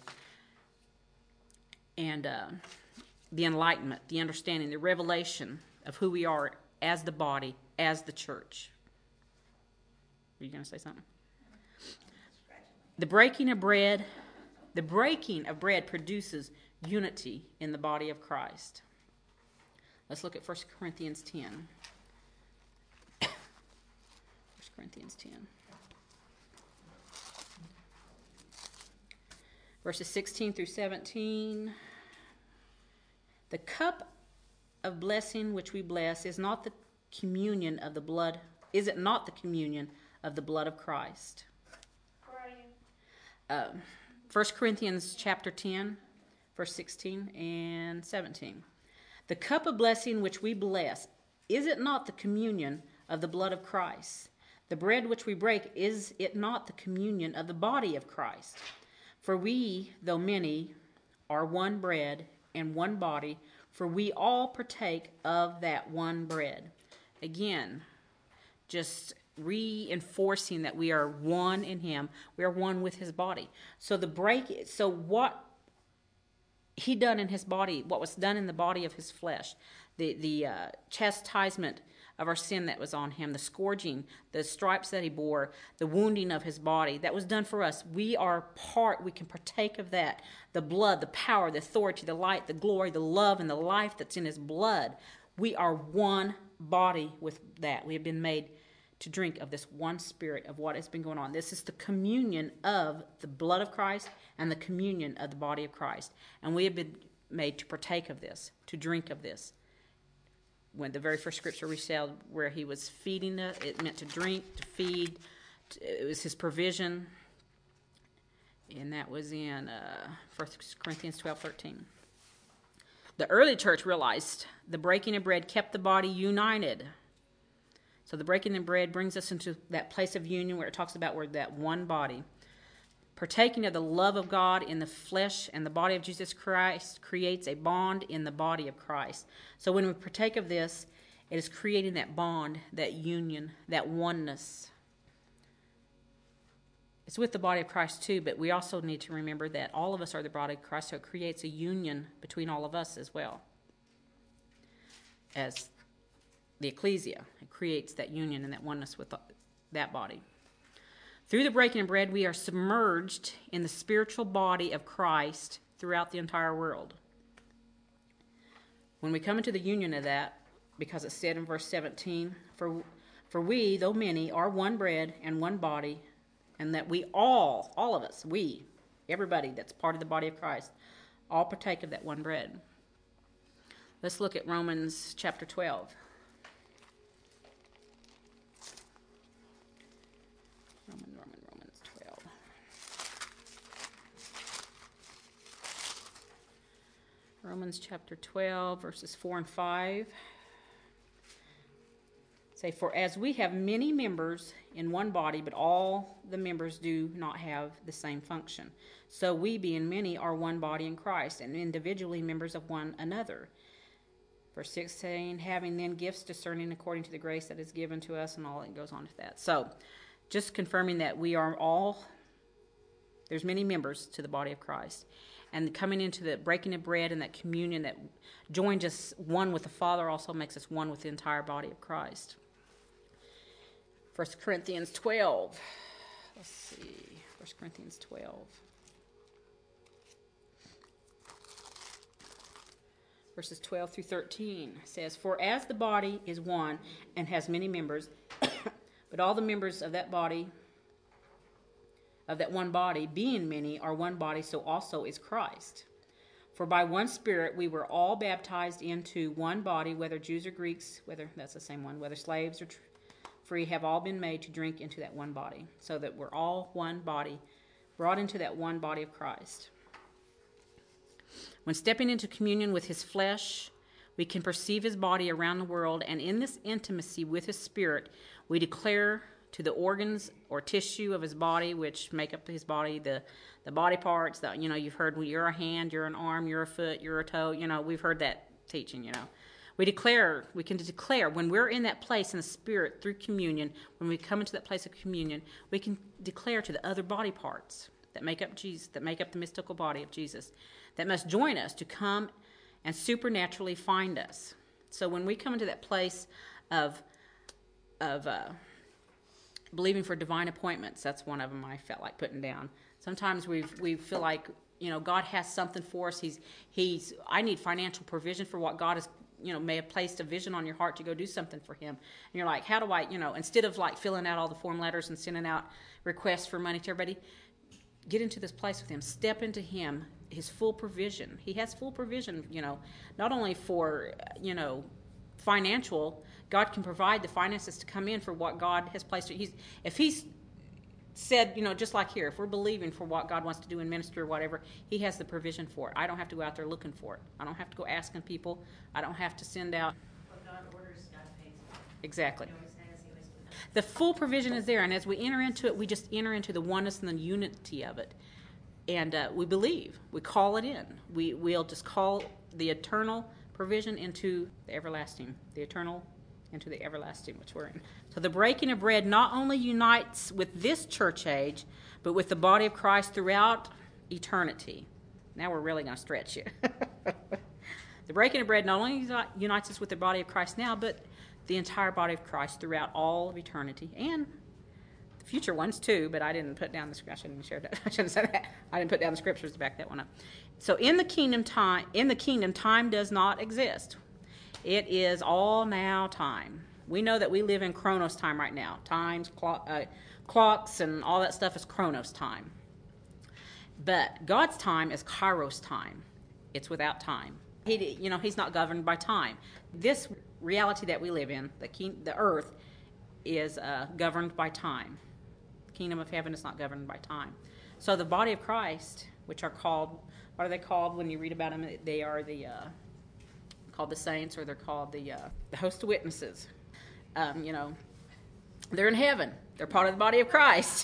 And uh, the enlightenment, the understanding, the revelation of who we are as the body, as the church. Were you going to say something? The breaking of bread, the breaking of bread produces unity in the body of Christ. Let's look at First Corinthians ten. Corinthians ten. Verses sixteen through seventeen. The cup of blessing which we bless is not the communion of the blood, is it not the communion of the blood of Christ? Where are you? Uh, First Corinthians chapter ten, verse sixteen and seventeen. The cup of blessing which we bless, is it not the communion of the blood of Christ? The bread which we break, is it not the communion of the body of Christ? For we, though many, are one bread and one body, for we all partake of that one bread. Again, just reinforcing that we are one in him. We are one with his body. So the break, so what he done in his body, what was done in the body of his flesh, the, the uh, chastisement of our sin that was on him, the scourging, the stripes that he bore, the wounding of his body, that was done for us. We are part, we can partake of that. The blood, the power, the authority, the light, the glory, the love, and the life that's in his blood. We are one body with that. We have been made to drink of this one spirit of what has been going on. This is the communion of the blood of Christ and the communion of the body of Christ. And we have been made to partake of this, to drink of this. When the very first scripture we saw where he was feeding it, it meant to drink, to feed. It was his provision. And that was in uh, First Corinthians twelve thirteen. The early church realized the breaking of bread kept the body united. So the breaking of bread brings us into that place of union where it talks about we're that one body. Partaking of the love of God in the flesh and the body of Jesus Christ creates a bond in the body of Christ. So when we partake of this, it is creating that bond, that union, that oneness. It's with the body of Christ too, but we also need to remember that all of us are the body of Christ, so it creates a union between all of us as well. As the ecclesia, it creates that union and that oneness with that body. Through the breaking of bread, we are submerged in the spiritual body of Christ throughout the entire world. When we come into the union of that, because it said in verse seventeen, for, for we, though many, are one bread and one body, and that we all, all of us, we, everybody that's part of the body of Christ, all partake of that one bread. Let's look at Romans chapter twelve. Roman, Roman, Romans twelve. Romans chapter twelve, verses four and five. Say, for as we have many members in one body, but all the members do not have the same function. So we, being many, are one body in Christ, and individually members of one another. Verse six saying, having then gifts discerning according to the grace that is given to us, and all that goes on to that. So, just confirming that we are all, there's many members to the body of Christ. And coming into the breaking of bread and that communion that joins us one with the Father also makes us one with the entire body of Christ. First Corinthians twelve. let's see, First Corinthians twelve. Verses twelve through thirteen says, "For as the body is one and has many members, but all the members of that body, of that one body, being many, are one body, so also is Christ. For by one Spirit we were all baptized into one body, whether Jews or Greeks," whether that's the same one, "whether slaves or tr- free, have all been made to drink into that one body." So that we're all one body, brought into that one body of Christ. When stepping into communion with his flesh, we can perceive his body around the world, and in this intimacy with his Spirit, we declare to the organs or tissue of his body, which make up his body, the, the body parts, that, you know, you've heard, well, you're a hand, you're an arm, you're a foot, you're a toe, you know, we've heard that teaching, you know. We declare, we can declare, when we're in that place in the Spirit through communion, when we come into that place of communion, we can declare to the other body parts that make up Jesus, that make up the mystical body of Jesus, that must join us to come and supernaturally find us. So when we come into that place of of uh, believing for divine appointments, that's one of them I felt like putting down. Sometimes we we feel like, you know, God has something for us. He's he's I need financial provision for what God has, you know, may have placed a vision on your heart to go do something for him. And you're like, how do I, you know, instead of like filling out all the form letters and sending out requests for money to everybody, get into this place with him. Step into him, his full provision. He has full provision, you know, not only for, you know, financial. God can provide the finances to come in for what God has placed. He's, if he's said, you know, just like here, if we're believing for what God wants to do in ministry or whatever, he has the provision for it. I don't have to go out there looking for it. I don't have to go asking people. I don't have to send out. What God orders, God pays for. Exactly. He always has, he always does. The full provision is there, and as we enter into it, we just enter into the oneness and the unity of it. And uh, we believe. We call it in. We, we'll just call the eternal provision into the everlasting, the eternal into the everlasting, which we're in. So the breaking of bread not only unites with this church age, but with the body of Christ throughout eternity. Now we're really going to stretch you. The breaking of bread not only unites us with the body of Christ now, but the entire body of Christ throughout all of eternity, and the future ones too, but I didn't put down the scripture. I shouldn't have shared that. I shouldn't have said that. I didn't put down the scriptures to back that one up. So in the kingdom time, in the kingdom, time does not exist. It is all now time. We know that we live in Chronos time right now. Times, clock, uh, clocks, and all that stuff is Chronos time. But God's time is Kairos time. It's without time. He, you know, he's not governed by time. This reality that we live in, the king, the earth, is uh, governed by time. The kingdom of heaven is not governed by time. So the body of Christ, which are called, what are they called when you read about them? They are the uh, called the saints, or they're called the uh, the host of witnesses. Um, you know, they're in heaven. They're part of the body of Christ.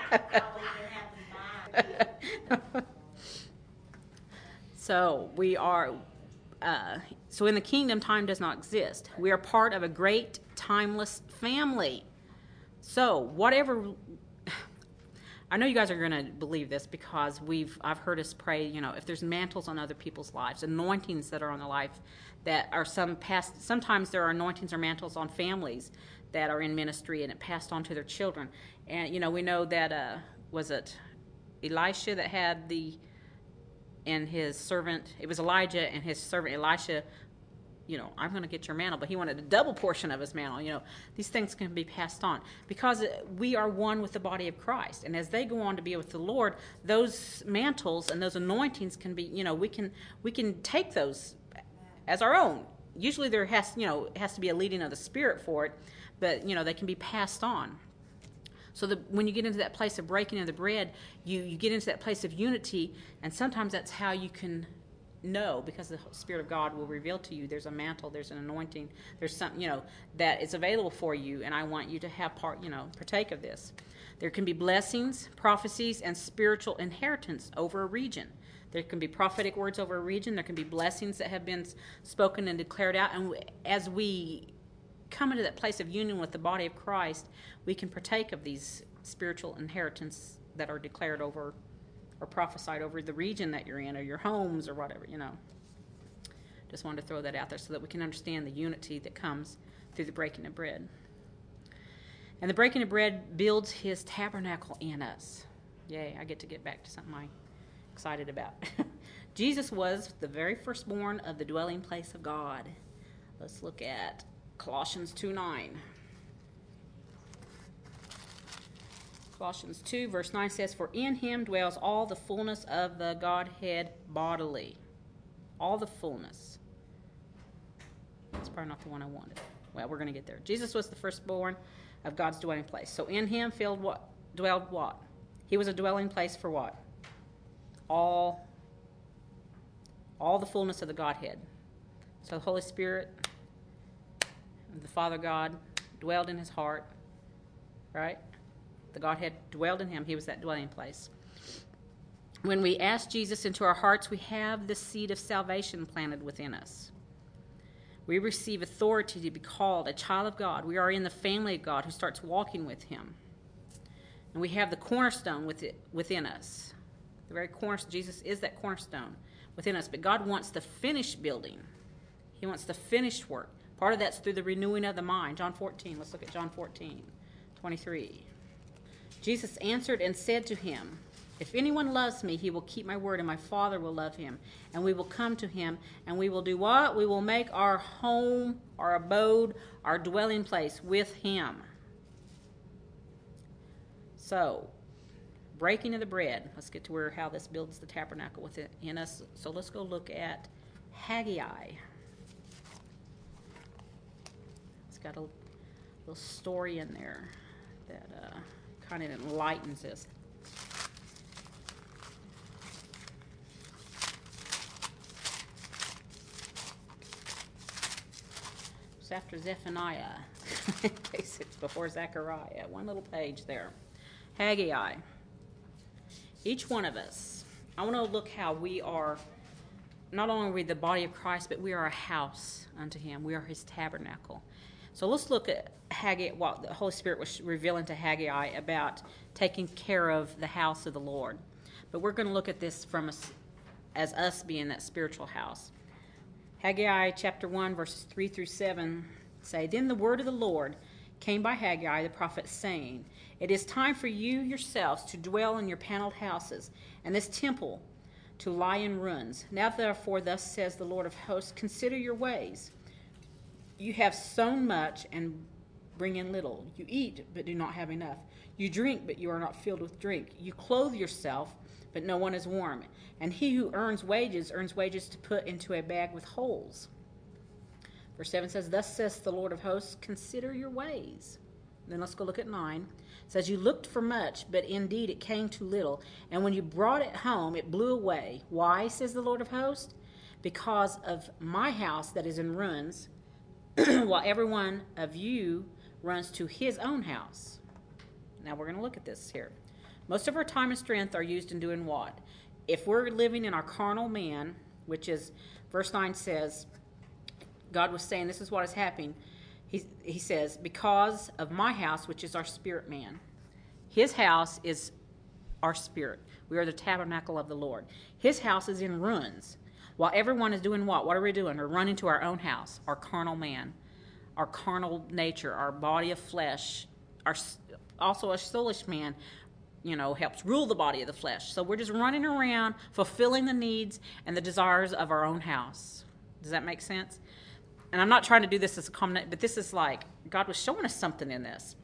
So we are. Uh, so in the kingdom, time does not exist. We are part of a great timeless family. So whatever, I know you guys are going to believe this because we've I've heard us pray. You know, if there's mantles on other people's lives, anointings that are on the life, that are some past. Sometimes there are anointings or mantles on families that are in ministry, and it passed on to their children. And you know, we know that uh, was it Elisha that had the. And his servant, it was Elijah and his servant Elisha, you know, I'm going to get your mantle, but he wanted a double portion of his mantle. You know, these things can be passed on because we are one with the body of Christ. And as they go on to be with the Lord, those mantles and those anointings can be, you know, we can we can take those as our own. Usually there has, you know, it has to be a leading of the Spirit for it, but, you know, they can be passed on. So the, when you get into that place of breaking of the bread, you, you get into that place of unity, and sometimes that's how you can know, because the Spirit of God will reveal to you there's a mantle, there's an anointing, there's something, you know, that is available for you, and I want you to have part, you know, partake of this. There can be blessings, prophecies, and spiritual inheritance over a region. There can be prophetic words over a region. There can be blessings that have been spoken and declared out, and as we come into that place of union with the body of Christ, we can partake of these spiritual inheritance that are declared over or prophesied over the region that you're in, or your homes, or whatever, you know. Just wanted to throw that out there so that we can understand the unity that comes through the breaking of bread. And the breaking of bread builds his tabernacle in us. Yay, I get to get back to something I'm excited about. Jesus was the very firstborn of the dwelling place of God. Let's look at Colossians two nine. Colossians two, verse nine says, "For in him dwells all the fullness of the Godhead bodily." All the fullness. That's probably not the one I wanted. Well, we're going to get there. Jesus was the firstborn of God's dwelling place. So in him filled what? Dwelled what? He was a dwelling place for what? All, all the fullness of the Godhead. So the Holy Spirit, the Father God, dwelled in his heart, right? The Godhead dwelled in him. He was that dwelling place. When we ask Jesus into our hearts, we have the seed of salvation planted within us. We receive authority to be called a child of God. We are in the family of God who starts walking with him. And we have the cornerstone within us. The very cornerstone. Jesus is that cornerstone within us. But God wants the finished building. He wants the finished work. Part of that's through the renewing of the mind. John fourteen. Let's look at John fourteen, twenty-three. Jesus answered and said to him, "If anyone loves me, he will keep my word, and my Father will love him. And we will come to him, and we will do what? We will make our home, our abode, our dwelling place with him." So, breaking of the bread. Let's get to where how this builds the tabernacle within us. So let's go look at Haggai. It's got a little story in there that uh, kind of enlightens this. It's after Zephaniah, in case it's before Zechariah. One little page there. Haggai. Each one of us, I want to look how we are, not only are we the body of Christ, but we are a house unto him. We are his tabernacle. So let's look at Haggai, what the Holy Spirit was revealing to Haggai about taking care of the house of the Lord. But we're going to look at this from us, as us being that spiritual house. Haggai chapter one, verses three through seven say, "Then the word of the Lord came by Haggai the prophet, saying, It is time for you yourselves to dwell in your paneled houses, and this temple to lie in ruins. Now therefore, thus says the Lord of hosts, consider your ways. You have sown much and bring in little. You eat, but do not have enough. You drink, but you are not filled with drink. You clothe yourself, but no one is warm. And he who earns wages, earns wages to put into a bag with holes." Verse seven says, "Thus says the Lord of hosts, consider your ways." Then let's go look at nine. It says, "You looked for much, but indeed it came too little. And when you brought it home, it blew away. Why, says the Lord of hosts? Because of my house that is in ruins, while every one of you runs to his own house." Now we're going to look at this here. Most of our time and strength are used in doing what? If we're living in our carnal man, which is, verse nine says, God was saying this is what is happening. He, he says, because of my house, which is our spirit man. His house is our spirit. We are the tabernacle of the Lord. His house is in ruins. While everyone is doing what? What are we doing? We're running to our own house, our carnal man, our carnal nature, our body of flesh. Our, also a soulish man, you know, helps rule the body of the flesh. So we're just running around fulfilling the needs and the desires of our own house. Does that make sense? And I'm not trying to do this as a comment, but this is like, God was showing us something in this.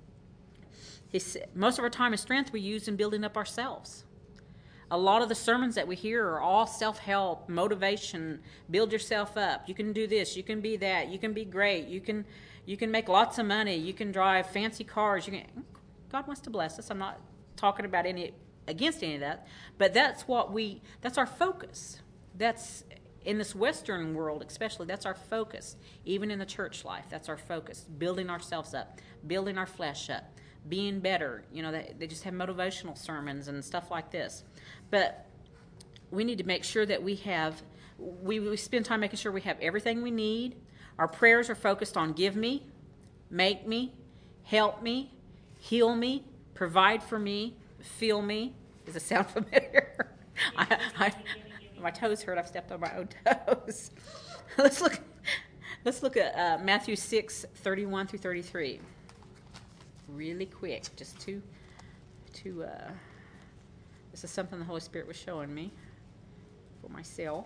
He said, most of our time and strength we use in building up ourselves. A lot of the sermons that we hear are all self-help, motivation, build yourself up. You can do this, you can be that, you can be great, you can you can make lots of money, you can drive fancy cars. You can, God wants to bless us. I'm not talking about any against any of that, but that's what we that's our focus. That's in this Western world especially, that's our focus. Even in the church life, that's our focus. Building ourselves up, building our flesh up, being better. You know, they, they just have motivational sermons and stuff like this. But we need to make sure that we have, we, we spend time making sure we have everything we need. Our prayers are focused on give me, make me, help me, heal me, provide for me, feel me. Does it sound familiar? I, I, my toes hurt. I've stepped on my own toes. let's look. Let's look at uh, Matthew six thirty-one through thirty-three. really quick, just to, to, uh, this is something the Holy Spirit was showing me for myself.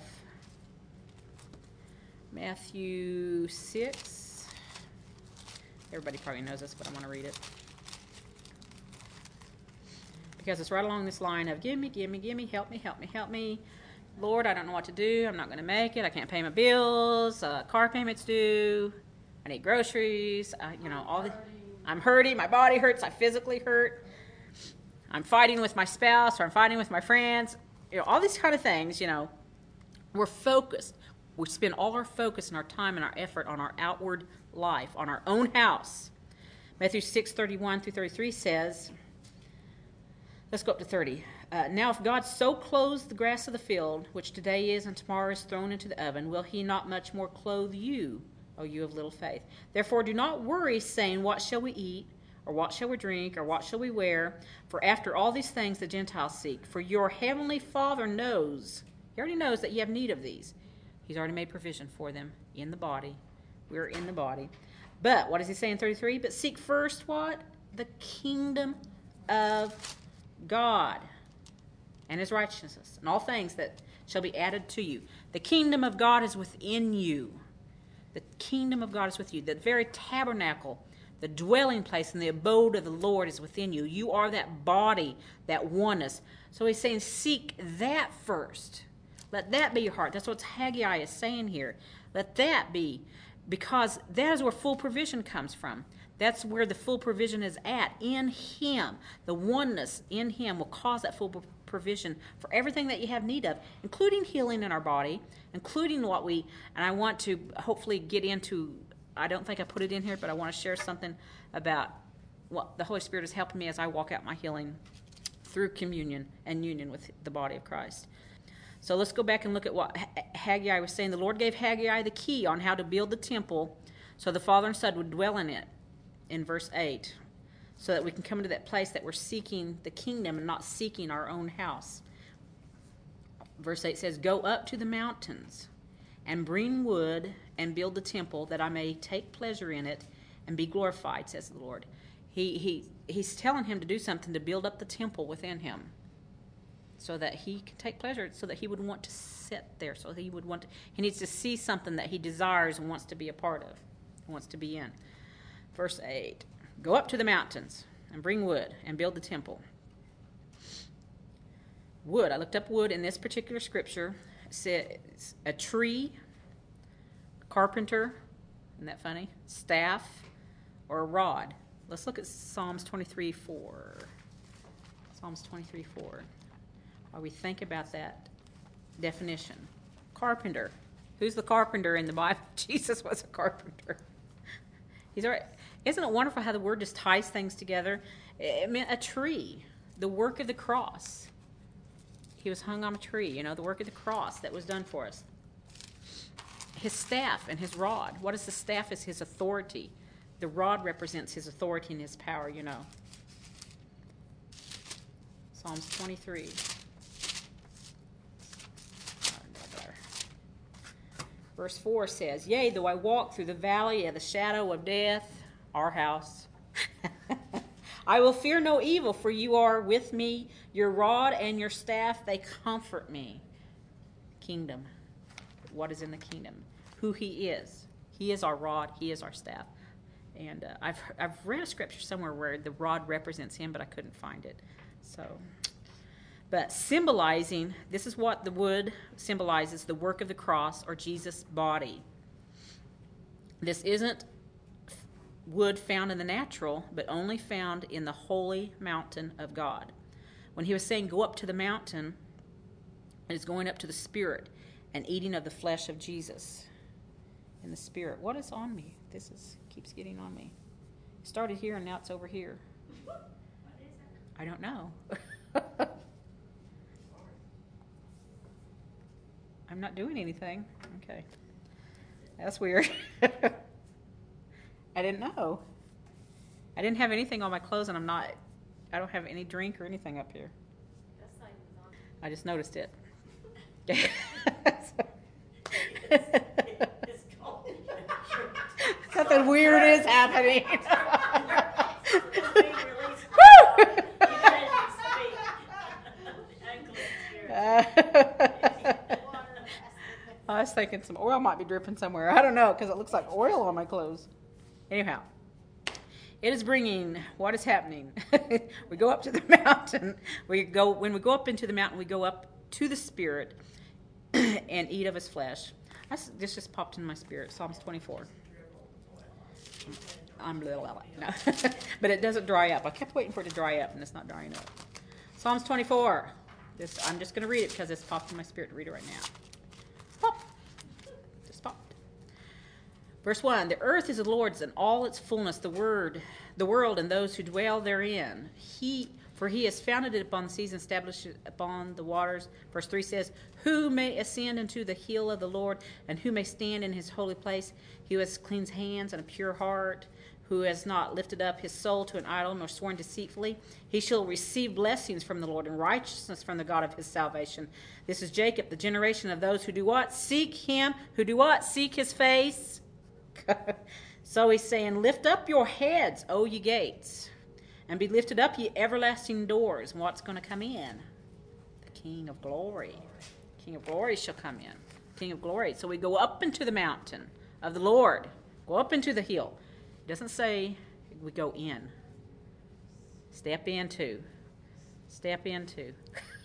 Matthew six. Everybody probably knows this, but I want to read it. Because it's right along this line of, give me, give me, give me, help me, help me, help me. Lord, I don't know what to do. I'm not going to make it. I can't pay my bills. Uh, car payments due. I need groceries. Uh, you know, all the, I'm hurting. My body hurts. I physically hurt. I'm fighting with my spouse, or I'm fighting with my friends. You know, all these kind of things, you know. We're focused. We spend all our focus and our time and our effort on our outward life, on our own house. Matthew six thirty-one through thirty-three says, let's go up to thirty. Uh, now if God so clothes the grass of the field, which today is and tomorrow is thrown into the oven, will he not much more clothe you, O you of little faith? Therefore do not worry, saying, what shall we eat, or what shall we drink, or what shall we wear? For after all these things the Gentiles seek. For your heavenly Father knows, he already knows that you have need of these. He's already made provision for them in the body. We're in the body. But, what does he say in thirty-three? But seek first what? The kingdom of God and his righteousness, and all things that shall be added to you. The kingdom of God is within you. The kingdom of God is with you. The very tabernacle, the dwelling place and the abode of the Lord is within you. You are that body, that oneness. So he's saying, seek that first. Let that be your heart. That's what Haggai is saying here. Let that be, because that is where full provision comes from. That's where the full provision is at, in him. The oneness in him will cause that full provision for everything that you have need of, including healing in our body, including what we, and I want to hopefully get into, I don't think I put it in here, but I want to share something about what the Holy Spirit is helping me as I walk out my healing through communion and union with the body of Christ. So let's go back and look at what Haggai was saying. The Lord gave Haggai the key on how to build the temple so the Father and Son would dwell in it, in verse eight, so that we can come to that place that we're seeking the kingdom and not seeking our own house. Verse eight says, go up to the mountains and bring wood and build the temple, that I may take pleasure in it and be glorified, says the Lord. He, he, he's telling him to do something to build up the temple within him, so that he can take pleasure, so that he would want to sit there, so that he would want to, he needs to see something that he desires and wants to be a part of, wants to be in. Verse eight, go up to the mountains and bring wood and build the temple. Wood, I looked up wood in this particular scripture. It says a tree, carpenter, isn't that funny? Staff, or a rod. Let's look at Psalms twenty-three four. Psalms twenty-three four. While we think about that definition. Carpenter. Who's the carpenter in the Bible? Jesus was a carpenter. He's all right. Isn't it wonderful how the word just ties things together? It meant a tree, the work of the cross. He was hung on a tree, you know, the work of the cross that was done for us. His staff and his rod. What is the staff? Is his authority. The rod represents his authority and his power, you know. Psalms twenty-three. Verse four says, yea, though I walk through the valley of the shadow of death, our house, I will fear no evil, for you are with me. Your rod and your staff, they comfort me. Kingdom. What is in the kingdom? Who he is. He is our rod. He is our staff. And uh, I've, I've read a scripture somewhere where the rod represents him, but I couldn't find it. So... But symbolizing, this is what the wood symbolizes, the work of the cross, or Jesus' body. This isn't wood found in the natural, but only found in the holy mountain of God. When he was saying go up to the mountain, it is going up to the spirit and eating of the flesh of Jesus in the spirit. What is on me? This is keeps getting on me. It started here and now it's over here. What is it? I don't know. I'm not doing anything. Okay. That's weird. I didn't know. I didn't have anything on my clothes, and I'm not, I don't have any drink or anything up here. That sign was on. I just noticed it. It's called. Something weird is happening. thinking some oil might be dripping somewhere. I don't know, because it looks like oil on my clothes. Anyhow, it is bringing, what is happening? We go up to the mountain. We go When we go up into the mountain, we go up to the Spirit and eat of his flesh. That's, this just popped in my spirit, Psalms twenty-four. I'm a little, no. But it doesn't dry up. I kept waiting for it to dry up, and it's not drying up. Psalms twenty-four. This, I'm just going to read it because it's popped in my spirit to read it right now. Pop. Just popped. Verse one. The earth is the Lord's and all its fullness, the word, the world and those who dwell therein. He, for he has founded it upon the seas and established it upon the waters. Verse three says, who may ascend into the hill of the Lord, and who may stand in his holy place? He who has clean hands and a pure heart, who has not lifted up his soul to an idol, nor sworn deceitfully. He shall receive blessings from the Lord, and righteousness from the God of his salvation. This is Jacob, the generation of those who do what? Seek him. Who do what? Seek his face. So he's saying, lift up your heads, O ye gates, and be lifted up, ye everlasting doors. And what's going to come in? The King of glory. King of glory shall come in. King of glory. So we go up into the mountain of the Lord. Go up into the hill. It doesn't say we go in. Step into. Step into.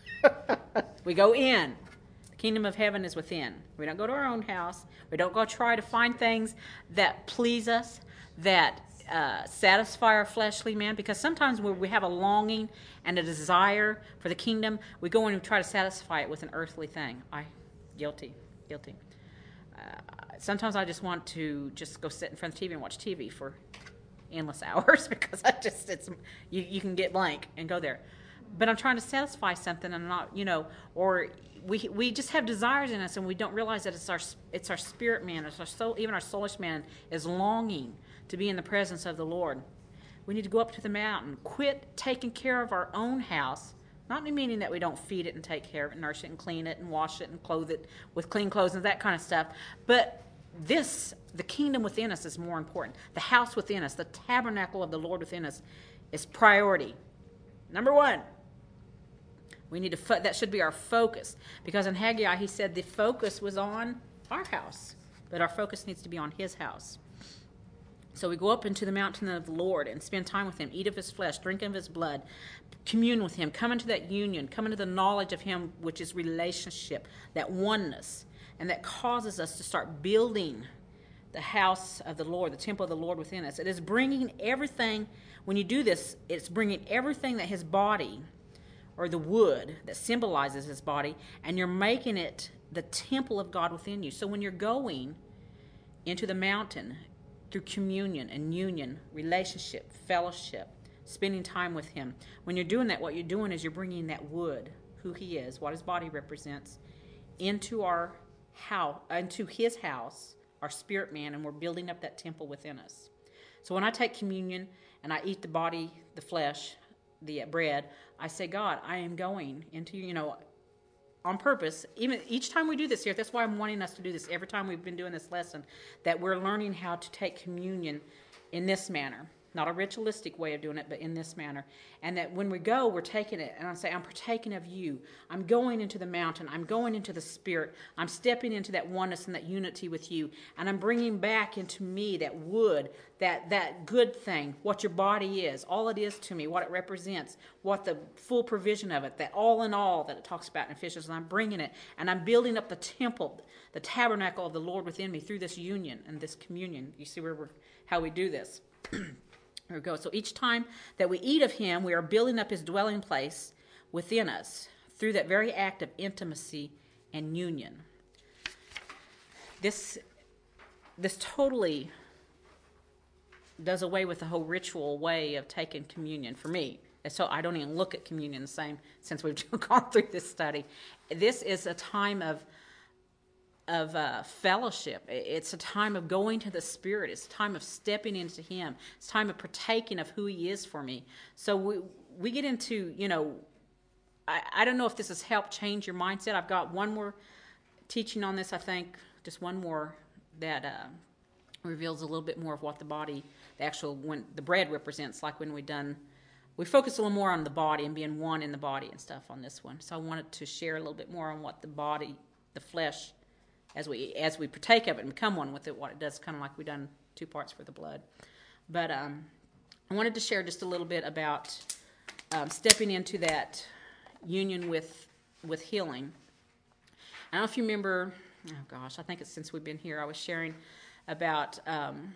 We go in. The kingdom of heaven is within. We don't go to our own house. We don't go try to find things that please us, that uh, satisfy our fleshly man. Because sometimes when we have a longing and a desire for the kingdom, we go in and try to satisfy it with an earthly thing. I, guilty, guilty. Uh, sometimes I just want to just go sit in front of the T V and watch T V for endless hours because I just, it's, you, you can get blank and go there. But I'm trying to satisfy something and I'm not, you know, or we we just have desires in us and we don't realize that it's our it's our spirit man, it's our soul, even our soulish man is longing to be in the presence of the Lord. We need to go up to the mountain, quit taking care of our own house. Not meaning that we don't feed it and take care of it, nurse it and clean it and wash it and clothe it with clean clothes and that kind of stuff. But this, the kingdom within us is more important. The house within us, the tabernacle of the Lord within us is priority. Number one, we need to, fo- that should be our focus. Because in Haggai, he said the focus was on our house. But our focus needs to be on his house. So we go up into the mountain of the Lord and spend time with him, eat of his flesh, drink of his blood, commune with him, come into that union, come into the knowledge of him, which is relationship, that oneness, and that causes us to start building the house of the Lord, the temple of the Lord within us. It is bringing everything, when you do this, it's bringing everything that his body, or the wood that symbolizes his body, and you're making it the temple of God within you. So when you're going into the mountain, through communion and union, relationship, fellowship, spending time with him. When you're doing that, what you're doing is you're bringing that wood, who he is, what his body represents, into our house, into his house, our spirit man, and we're building up that temple within us. So when I take communion and I eat the body, the flesh, the bread, I say, God, I am going into, you know, on purpose, even each time we do this here, that's why I'm wanting us to do this every time we've been doing this lesson, that we're learning how to take communion in this manner. Not a ritualistic way of doing it, but in this manner. And that when we go, we're taking it. And I say, I'm partaking of you. I'm going into the mountain. I'm going into the spirit. I'm stepping into that oneness and that unity with you. And I'm bringing back into me that wood, that, that good thing, what your body is, all it is to me, what it represents, what the full provision of it, that all in all that it talks about in Ephesians. And I'm bringing it. And I'm building up the temple, the tabernacle of the Lord within me through this union and this communion. You see where we're, how we do this. There we go. So each time that we eat of him, we are building up his dwelling place within us through that very act of intimacy and union. This, this totally does away with the whole ritual way of taking communion for me. And so I don't even look at communion the same since we've gone through this study. This is a time of of uh, fellowship. It's a time of going to the Spirit. It's a time of stepping into him. It's a time of partaking of who he is for me. So we we get into, you know, I, I don't know if this has helped change your mindset. I've got one more teaching on this, I think, just one more that uh, reveals a little bit more of what the body, the actual, when the bread represents, like when we done, we focus a little more on the body and being one in the body and stuff on this one. So I wanted to share a little bit more on what the body, the flesh, as we as we partake of it and become one with it, what it does, kind of like we've done two parts for the blood. But um, I wanted to share just a little bit about um, stepping into that union with with healing. I don't know if you remember, oh gosh, I think it's since we've been here, I was sharing about um,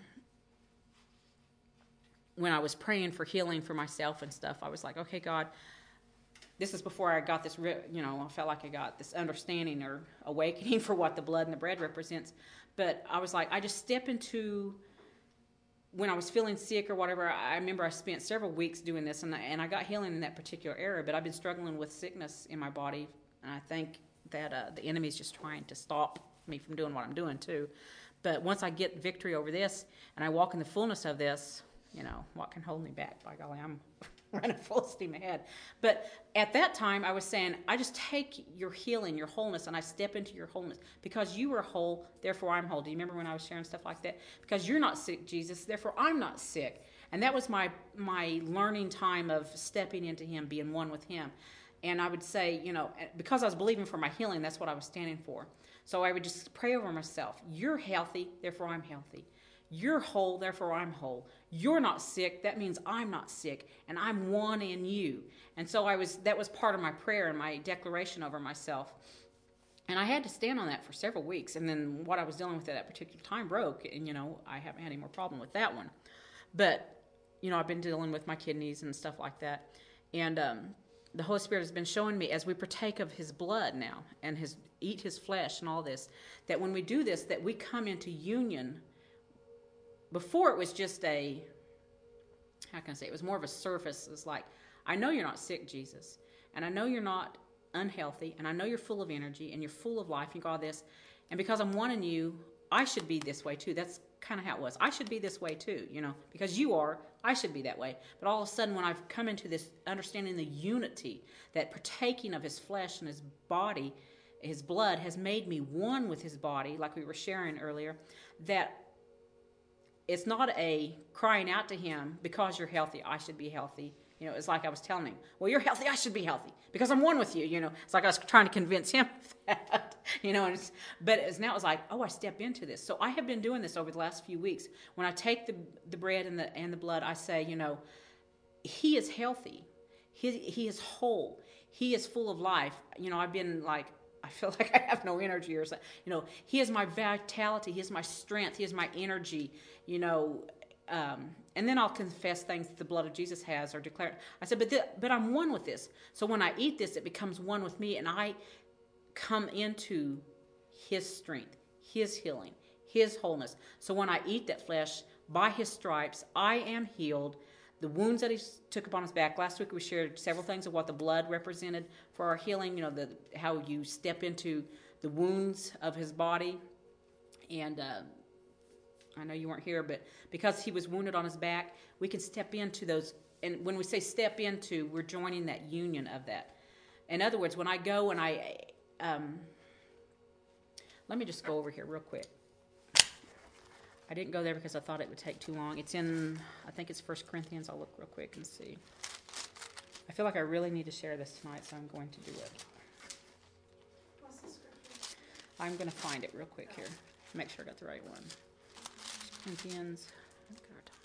when I was praying for healing for myself and stuff. I was like, okay, God, this is before I got this, you know, I felt like I got this understanding or awakening for what the blood and the bread represents. But I was like, I just step into, when I was feeling sick or whatever, I remember I spent several weeks doing this, and I, and I got healing in that particular area, but I've been struggling with sickness in my body, and I think that uh, the enemy's just trying to stop me from doing what I'm doing too. But once I get victory over this, and I walk in the fullness of this, you know, what can hold me back? By golly, I'm running full steam ahead. But at that time, I was saying, I just take your healing, your wholeness, and I step into your wholeness. Because you are whole, therefore I'm whole. Do you remember when I was sharing stuff like that? Because you're not sick, Jesus, therefore I'm not sick. And that was my my learning time of stepping into him, being one with him. And I would say, you know, because I was believing for my healing, that's what I was standing for. So I would just pray over myself. You're healthy, therefore I'm healthy. You're whole, therefore I'm whole. You're not sick, that means I'm not sick, and I'm one in you. And so I was. That was part of my prayer and my declaration over myself. And I had to stand on that for several weeks. And then what I was dealing with at that particular time broke, and, you know, I haven't had any more problem with that one. But, you know, I've been dealing with my kidneys and stuff like that. And um, the Holy Spirit has been showing me, as we partake of his blood now and his eat his flesh and all this, that when we do this, that we come into union. Before it was just a, how can I say, it was more of a surface. It's like, I know you're not sick, Jesus, and I know you're not unhealthy, and I know you're full of energy, and you're full of life, and you got all this, and because I'm one in you, I should be this way too. That's kind of how it was. I should be this way too, you know, because you are, I should be that way. But all of a sudden, when I've come into this understanding the unity, that partaking of his flesh and his body, his blood has made me one with his body, like we were sharing earlier, that it's not a crying out to him, because you're healthy, I should be healthy. You know, it's like I was telling him, well, you're healthy, I should be healthy, because I'm one with you, you know. It's like I was trying to convince him of that, you know. And it's, but it's, now it's like, oh, I step into this. So I have been doing this over the last few weeks. When I take the, the bread and the, and the blood, I say, you know, he is healthy. He, he is whole. He is full of life. You know, I've been like, I feel like I have no energy or something. You know, he is my vitality. He is my strength. He is my energy, you know. Um, and then I'll confess things that the blood of Jesus has or declare it. I said, but, th- but I'm one with this. So when I eat this, it becomes one with me, and I come into his strength, his healing, his wholeness. So when I eat that flesh, by his stripes, I am healed. The wounds that he took upon his back. Last week we shared several things of what the blood represented for our healing. You know, the how you step into the wounds of his body. And uh, I know you weren't here, but because he was wounded on his back, we can step into those. And when we say step into, we're joining that union of that. In other words, when I go and I, um, let me just go over here real quick. I didn't go there because I thought it would take too long. It's in, I think it's First Corinthians. I'll look real quick and see. I feel like I really need to share this tonight, so I'm going to do it. What's the scripture? I'm going to find it real quick here. Make sure I got the right one. First Corinthians. Look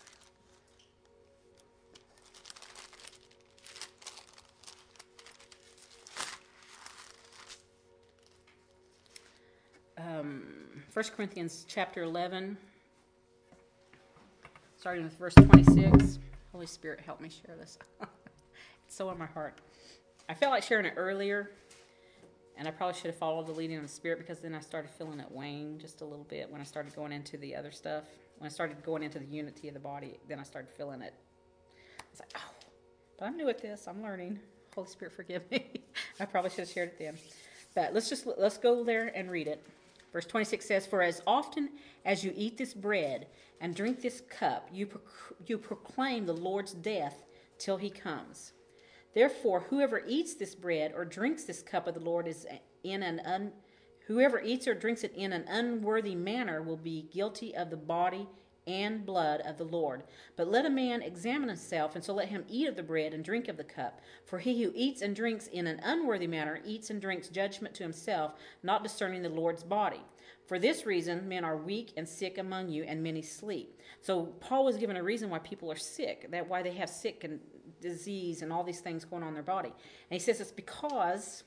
at our time. Um, First Corinthians chapter eleven. Starting with verse twenty-six. Holy Spirit, help me share this. It's so on my heart. I felt like sharing it earlier, and I probably should have followed the leading of the Spirit, because then I started feeling it wane just a little bit when I started going into the other stuff. When I started going into the unity of the body, then I started feeling it. I was like, oh, but I'm new at this. I'm learning. Holy Spirit, forgive me. I probably should have shared it then. But let's just let's go there and read it. Verse twenty-six says, "For as often as you eat this bread and drink this cup, you proc- you proclaim the Lord's death till he comes. Therefore, whoever eats this bread or drinks this cup of the Lord is in an un- whoever eats or drinks it in an unworthy manner will be guilty of the body and blood of the Lord. But let a man examine himself, and so let him eat of the bread and drink of the cup. For he who eats and drinks in an unworthy manner eats and drinks judgment to himself, not discerning the Lord's body. For this reason, men are weak and sick among you, and many sleep. So Paul was given a reason why people are sick, that why they have sick and disease and all these things going on in their body. And he says it's because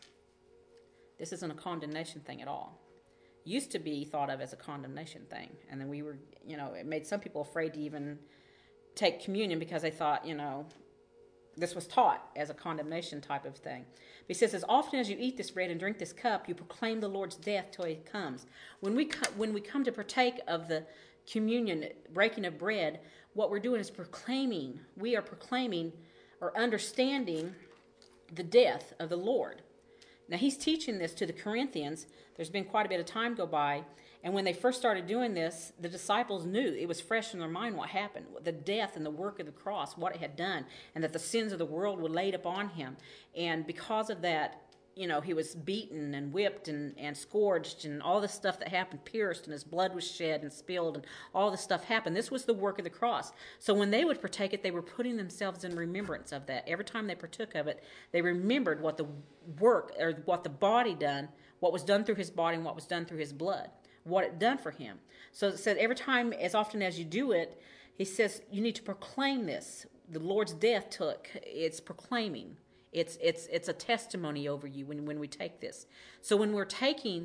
this isn't a condemnation thing at all. Used to be thought of as a condemnation thing. And then we were, you know, it made some people afraid to even take communion because they thought, you know, this was taught as a condemnation type of thing. But he says, as often as you eat this bread and drink this cup, you proclaim the Lord's death till he comes. When we co- when we come to partake of the communion, breaking of bread, what we're doing is proclaiming, we are proclaiming or understanding the death of the Lord. Now, he's teaching this to the Corinthians. There's been quite a bit of time go by. And when they first started doing this, the disciples knew, it was fresh in their mind what happened, the death and the work of the cross, what it had done, and that the sins of the world were laid upon him. And because of that, you know, he was beaten and whipped and, and scourged and all this stuff that happened, pierced, and his blood was shed and spilled, and all this stuff happened. This was the work of the cross. So when they would partake it, they were putting themselves in remembrance of that. Every time they partook of it, they remembered what the work, or what the body done, what was done through his body and what was done through his blood, what it done for him. So it said every time, as often as you do it, he says you need to proclaim this. The Lord's death took, it's proclaiming. It's it's it's a testimony over you when, when we take this. So when we're taking,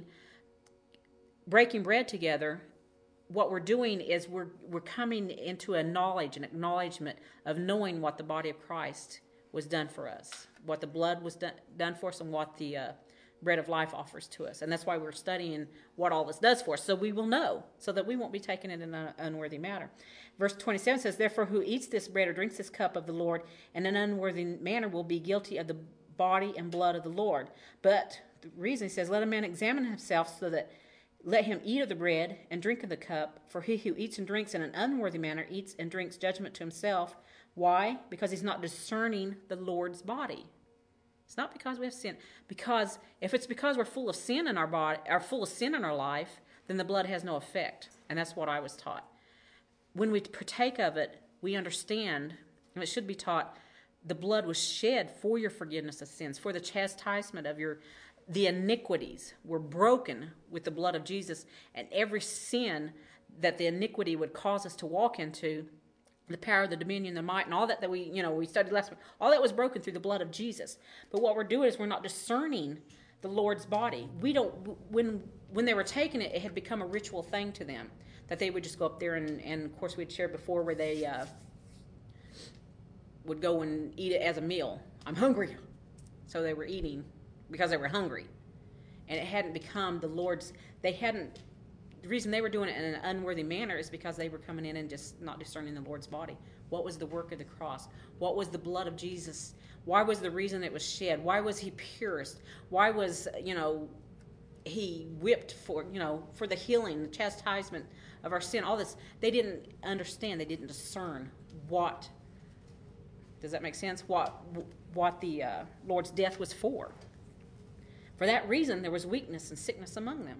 breaking bread together, what we're doing is we're we're coming into a knowledge, an acknowledgement of knowing what the body of Christ was done for us, what the blood was done, done for us, and what the uh, bread of life offers to us. And that's why we're studying what all this does for us, so we will know, so that we won't be taking it in an unworthy manner. Verse twenty-seven says, therefore who eats this bread or drinks this cup of the Lord in an unworthy manner will be guilty of the body and blood of the Lord. But the reason he says, let a man examine himself, so that let him eat of the bread and drink of the cup. For he who eats and drinks in an unworthy manner eats and drinks judgment to himself. Why? Because he's not discerning the Lord's body. It's not because we have sin. Because if it's because we're full of sin in our body, are full of sin in our life, then the blood has no effect. And that's what I was taught. When we partake of it, we understand, and it should be taught, the blood was shed for your forgiveness of sins, for the chastisement of your, the iniquities were broken with the blood of Jesus, and every sin that the iniquity would cause us to walk into, the power, the dominion, the might, and all that that we, you know, we studied last week, all that was broken through the blood of Jesus. But what we're doing is we're not discerning the Lord's body. We don't, when when they were taking it, it had become a ritual thing to them, that they would just go up there, and, and of course we'd shared before where they uh, would go and eat it as a meal. I'm hungry. So they were eating because they were hungry. And it hadn't become the Lord's, they hadn't, the reason they were doing it in an unworthy manner is because they were coming in and just not discerning the Lord's body. What was the work of the cross? What was the blood of Jesus? Why was the reason it was shed? Why was he pierced? Why was, you know, he whipped for, you know, for the healing, the chastisement of our sin, all this? They didn't understand. They didn't discern what, does that make sense? What, what the uh, Lord's death was for. For that reason, there was weakness and sickness among them.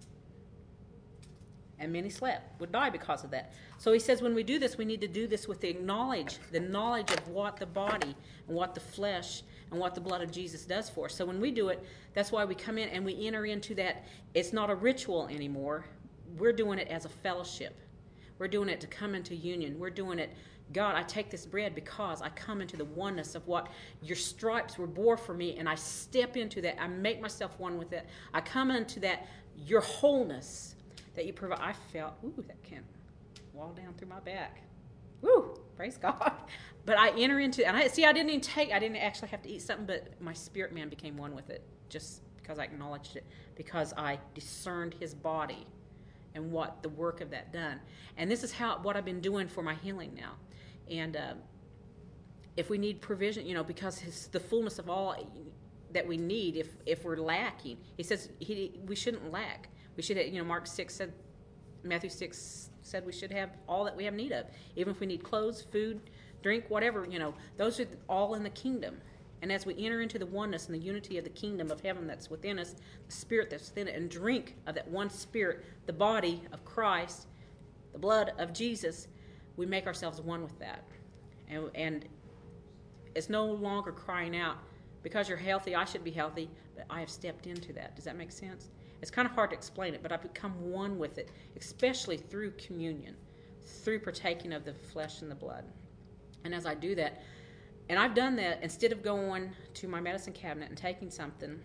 And many slept, would die because of that. So he says when we do this, we need to do this with the knowledge, the knowledge of what the body and what the flesh and what the blood of Jesus does for us. So when we do it, that's why we come in and we enter into that. It's not a ritual anymore. We're doing it as a fellowship. We're doing it to come into union. We're doing it, God, I take this bread because I come into the oneness of what your stripes were bore for me, and I step into that. I make myself one with it. I come into that, your wholeness that you provide. I felt, ooh, that can wall down through my back. Woo, praise God. But I enter into, and I see, I didn't even take, I didn't actually have to eat something, but my spirit man became one with it just because I acknowledged it, because I discerned his body and what the work of that done. And this is how what I've been doing for my healing now. And uh, if we need provision, you know, because his, the fullness of all that we need, if if we're lacking, he says he we shouldn't lack. We should, you know, Mark six said, Matthew six said we should have all that we have need of. Even if we need clothes, food, drink, whatever, you know, those are all in the kingdom. And as we enter into the oneness and the unity of the kingdom of heaven that's within us, the spirit that's within it, and drink of that one spirit, the body of Christ, the blood of Jesus, we make ourselves one with that. And, and it's no longer crying out, because you're healthy, I should be healthy, but I have stepped into that. Does that make sense? It's kind of hard to explain it, but I become one with it, especially through communion, through partaking of the flesh and the blood. And as I do that, and I've done that, instead of going to my medicine cabinet and taking something,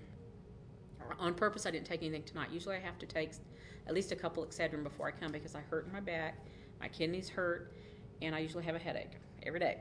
on purpose I didn't take anything tonight. Usually I have to take at least a couple Excedrin before I come because I hurt in my back, my kidneys hurt, and I usually have a headache every day.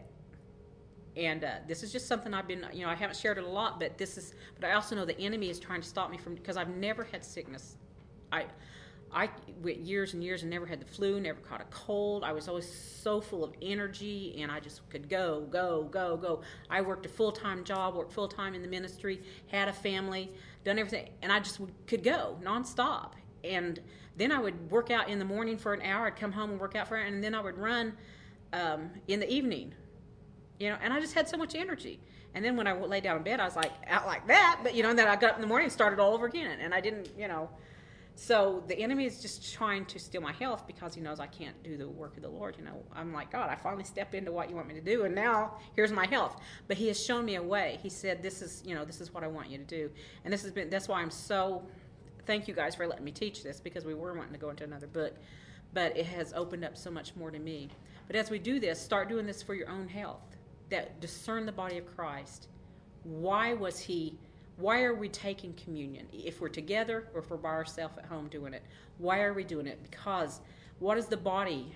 And uh, this is just something I've been, you know, I haven't shared it a lot, but this is, but I also know the enemy is trying to stop me from, because I've never had sickness. I, I went years and years and never had the flu, never caught a cold. I was always so full of energy, and I just could go, go, go, go. I worked a full-time job, worked full-time in the ministry, had a family, done everything, and I just would, could go nonstop. And then I would work out in the morning for an hour. I'd come home and work out for an hour, and then I would run um, in the evening. You know, and I just had so much energy. And then when I lay down in bed, I was like, out like that. But, you know, and then I got up in the morning and started all over again. And I didn't, you know. So the enemy is just trying to steal my health because he knows I can't do the work of the Lord. You know, I'm like, God, I finally stepped into what you want me to do. And now here's my health. But he has shown me a way. He said, this is, you know, this is what I want you to do. And this has been, that's why I'm so, thank you guys for letting me teach this, because we were wanting to go into another book. But it has opened up so much more to me. But as we do this, start doing this for your own health. That discern the body of Christ. Why was he, why are we taking communion? If we're together or if we're by ourselves at home doing it. Why are we doing it? Because what does the body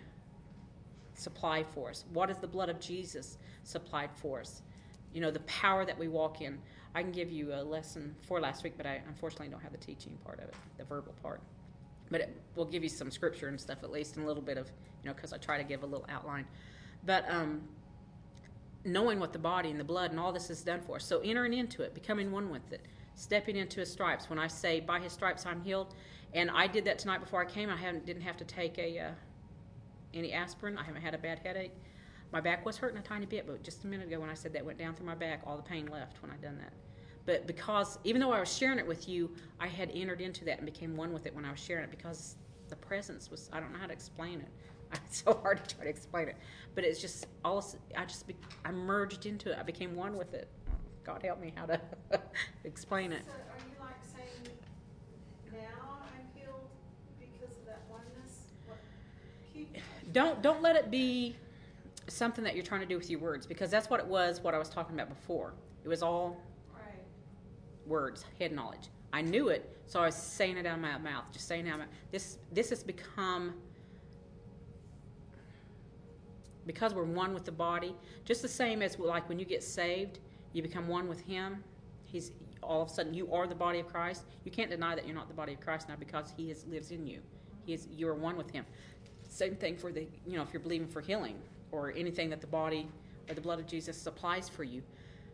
supply for us? What does the blood of Jesus supplied for us? You know, the power that we walk in. I can give you a lesson for last week, but I unfortunately don't have the teaching part of it, the verbal part. But it will give you some scripture and stuff at least, and a little bit of, you know, because I try to give a little outline. But, um, knowing what the body and the blood and all this has done for us. So entering into it, becoming one with it, stepping into his stripes. When I say, by his stripes I'm healed, and I did that tonight before I came. I haven't, didn't have to take a uh, any aspirin. I haven't had a bad headache. My back was hurting a tiny bit, but just a minute ago when I said that went down through my back, all the pain left when I done that. But because, even though I was sharing it with you, I had entered into that and became one with it when I was sharing it, because the presence was, I don't know how to explain it. It's so hard to try to explain it, but it's just all. I just be, I merged into it. I became one with it. God help me how to explain it. So are you like saying, now I'm healed because of that oneness? What, keep, don't don't let it be something that you're trying to do with your words, because that's what it was. What I was talking about before. It was all right. words, head knowledge. I knew it, so I was saying it out of my mouth, just saying it out of my mouth. This this has become. Because we're one with the body, just the same as like when you get saved, you become one with him. He's all of a sudden you are the body of Christ. You can't deny that you're not the body of Christ now, because he is, lives in you. He is, you are one with him. Same thing for the, you know, if you're believing for healing or anything that the body or the blood of Jesus supplies for you.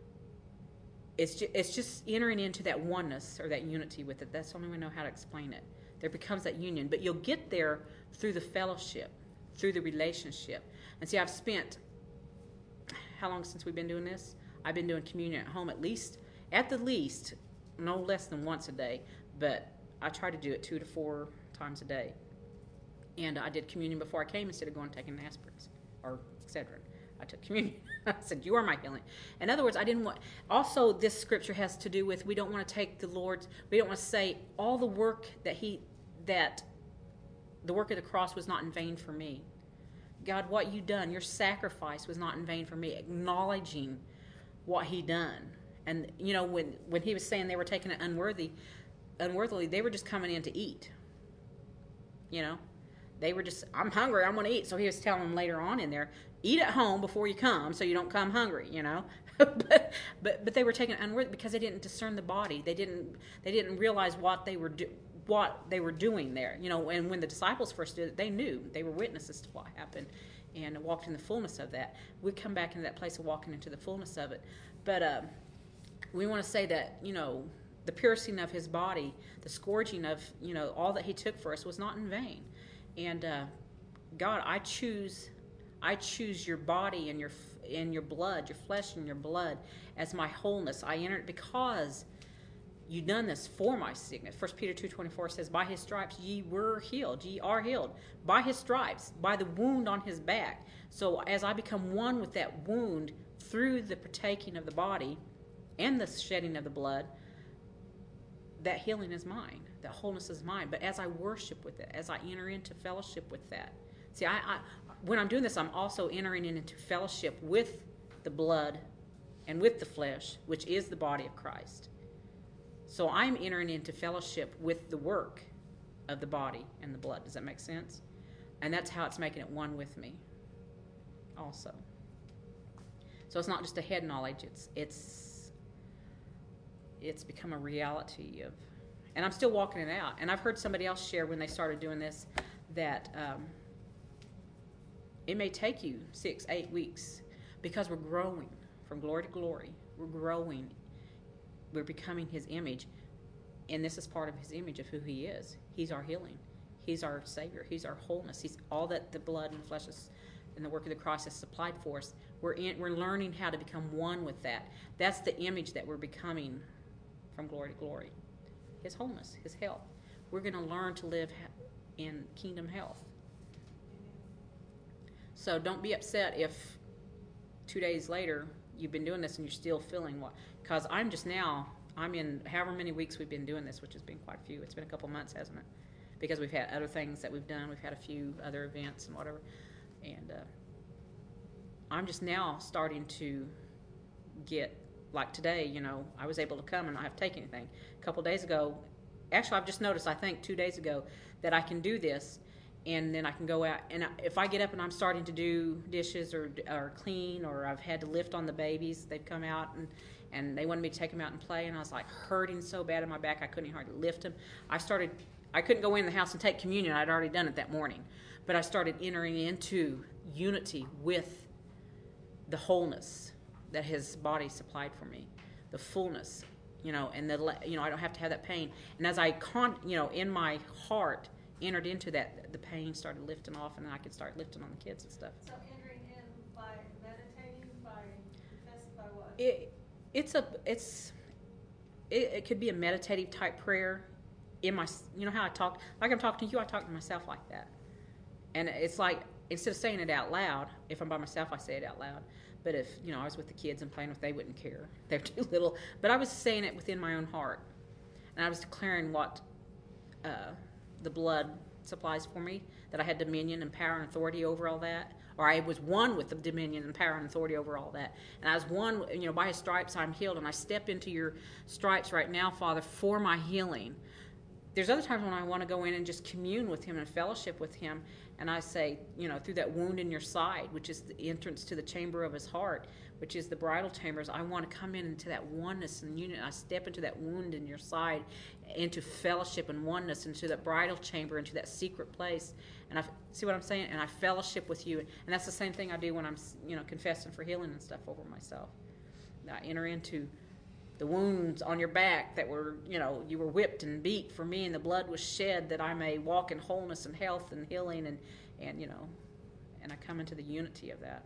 It's just, it's just entering into that oneness or that unity with it. That's the only way we know how to explain it. There becomes that union, but you'll get there through the fellowship, through the relationship. And see, I've spent, how long since we've been doing this? I've been doing communion at home at least, at the least, no less than once a day, but I try to do it two to four times a day. And I did communion before I came instead of going and taking aspirins or Excedrin. I took communion. I said, you are my healing. In other words, I didn't want, also this scripture has to do with, we don't want to take the Lord's, we don't want to say all the work that he, that the work of the cross was not in vain for me. God, what you done, your sacrifice was not in vain for me, acknowledging what he done. And, you know, when, when he was saying they were taking it unworthy, unworthily, they were just coming in to eat. You know, they were just, I'm hungry, I want to eat. So he was telling them later on in there, eat at home before you come so you don't come hungry, you know. but, but but they were taking it unworthy because they didn't discern the body. They didn't they didn't realize what they were doing. What they were doing there, you know, and when the disciples first did it, they knew, they were witnesses to what happened and walked in the fullness of that. We come back into that place of walking into the fullness of it. But uh, we want to say that, you know, the piercing of his body, the scourging of, you know, all that he took for us was not in vain. And uh, God, I choose, I choose your body and your and your blood, your flesh and your blood as my wholeness. I enter it because you done this for my sickness. First Peter two twenty-four says, by his stripes ye were healed. Ye are healed. By his stripes, by the wound on his back. So as I become one with that wound through the partaking of the body and the shedding of the blood, that healing is mine. That wholeness is mine. But as I worship with it, as I enter into fellowship with that, see, I, I when I'm doing this, I'm also entering into fellowship with the blood and with the flesh, which is the body of Christ. So I'm entering into fellowship with the work of the body and the blood. Does that make sense? And that's how it's making it one with me also. So it's not just a head knowledge, it's it's it's become a reality of, and I'm still walking it out. And I've heard somebody else share when they started doing this that um, it may take you six, eight weeks because we're growing from glory to glory. We're growing. We're becoming his image. And this is part of his image of who he is. He's our healing. He's our Savior. He's our wholeness. He's all that the blood and the flesh is, and the work of the cross has supplied for us. We're in, we're learning how to become one with that. That's the image that we're becoming from glory to glory. His wholeness, his health. We're going to learn to live in kingdom health. So don't be upset if two days later you've been doing this and you're still feeling what. Because I'm just now, I'm in however many weeks we've been doing this, which has been quite a few. It's been a couple months, hasn't it? Because we've had other things that we've done. We've had a few other events and whatever. And uh, I'm just now starting to get, like today, you know, I was able to come and not have to take anything. A couple days ago, actually I've just noticed, I think two days ago, that I can do this, and then I can go out, and if I get up and I'm starting to do dishes or or clean, or I've had to lift on the babies, they've come out and, and they wanted me to take them out and play, and I was like hurting so bad in my back I couldn't even hardly lift them. I started, I couldn't go in the house and take communion. I'd already done it that morning. But I started entering into unity with the wholeness that his body supplied for me, the fullness, you know, and the, you know, I don't have to have that pain. And as I, con, you know, in my heart entered into that, the pain started lifting off, and then I could start lifting on the kids and stuff. So entering in by meditating, by confess, by what? It, it's a, it's, it, it could be a meditative type prayer. In my, you know how I talk, like I'm talking to you, I talk to myself like that. And it's like, instead of saying it out loud, if I'm by myself, I say it out loud. But if, you know, I was with the kids and playing with, they wouldn't care. They're too little. But I was saying it within my own heart. And I was declaring what uh, the blood supplies for me, that I had dominion and power and authority over all that. Or I was one with the dominion and power and authority over all that. And I was one, you know, by his stripes I'm healed. And I step into your stripes right now, Father, for my healing. There's other times when I want to go in and just commune with him and fellowship with him. And I say, you know, through that wound in your side, which is the entrance to the chamber of his heart, which is the bridal chambers, I want to come in into that oneness and union. I step into that wound in your side, into fellowship and oneness, into that bridal chamber, into that secret place. And I see what I'm saying? And I fellowship with you. And that's the same thing I do when I'm, you know, confessing for healing and stuff over myself. I enter into the wounds on your back that were, you know, you were whipped and beat for me, and the blood was shed that I may walk in wholeness and health and healing, and, and you know, and I come into the unity of that.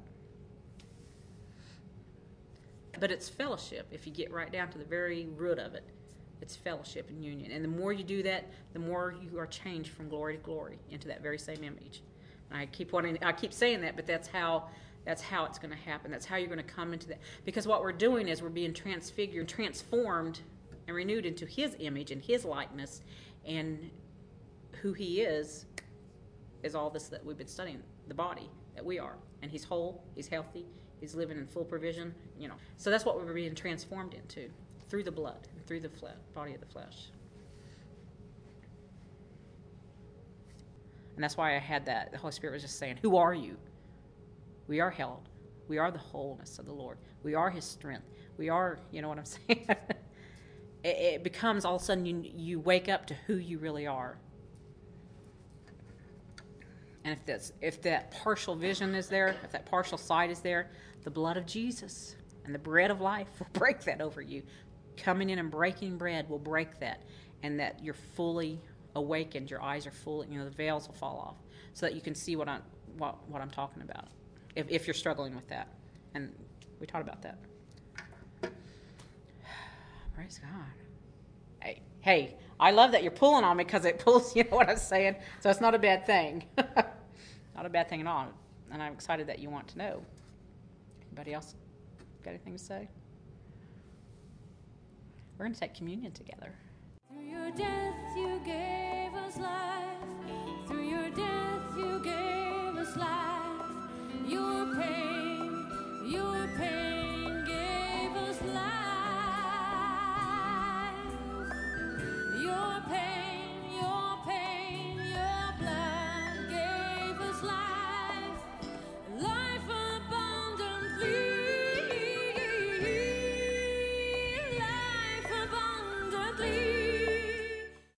But it's fellowship. If you get right down to the very root of it, it's fellowship and union. And the more you do that, the more you are changed from glory to glory into that very same image. And I keep wanting, I keep saying that, but that's how That's how it's going to happen. That's how you're going to come into that. Because what we're doing is we're being transfigured, transformed, and renewed into his image and his likeness. And who he is, is all this that we've been studying, the body that we are. And he's whole, he's healthy, he's living in full provision, you know. So that's what we're being transformed into, through the blood, through the flesh, body of the flesh. And that's why I had that. The Holy Spirit was just saying, who are you? We are held. We are the wholeness of the Lord. We are his strength. We are, you know what I'm saying? it, it becomes all of a sudden you, you wake up to who you really are. And if that's if that partial vision is there, if that partial sight is there, the blood of Jesus and the bread of life will break that over you. Coming in and breaking bread will break that, and that you're fully awakened. Your eyes are full. You know, the veils will fall off, so that you can see what I'm what, what I'm talking about. If, if you're struggling with that. And we talked about that. Praise God. Hey, hey, I love that you're pulling on me, because it pulls, you know what I'm saying? So it's not a bad thing. Not a bad thing at all. And I'm excited that you want to know. Anybody else got anything to say? We're going to take communion together. Through your death you gave us life. Through your death you gave us life.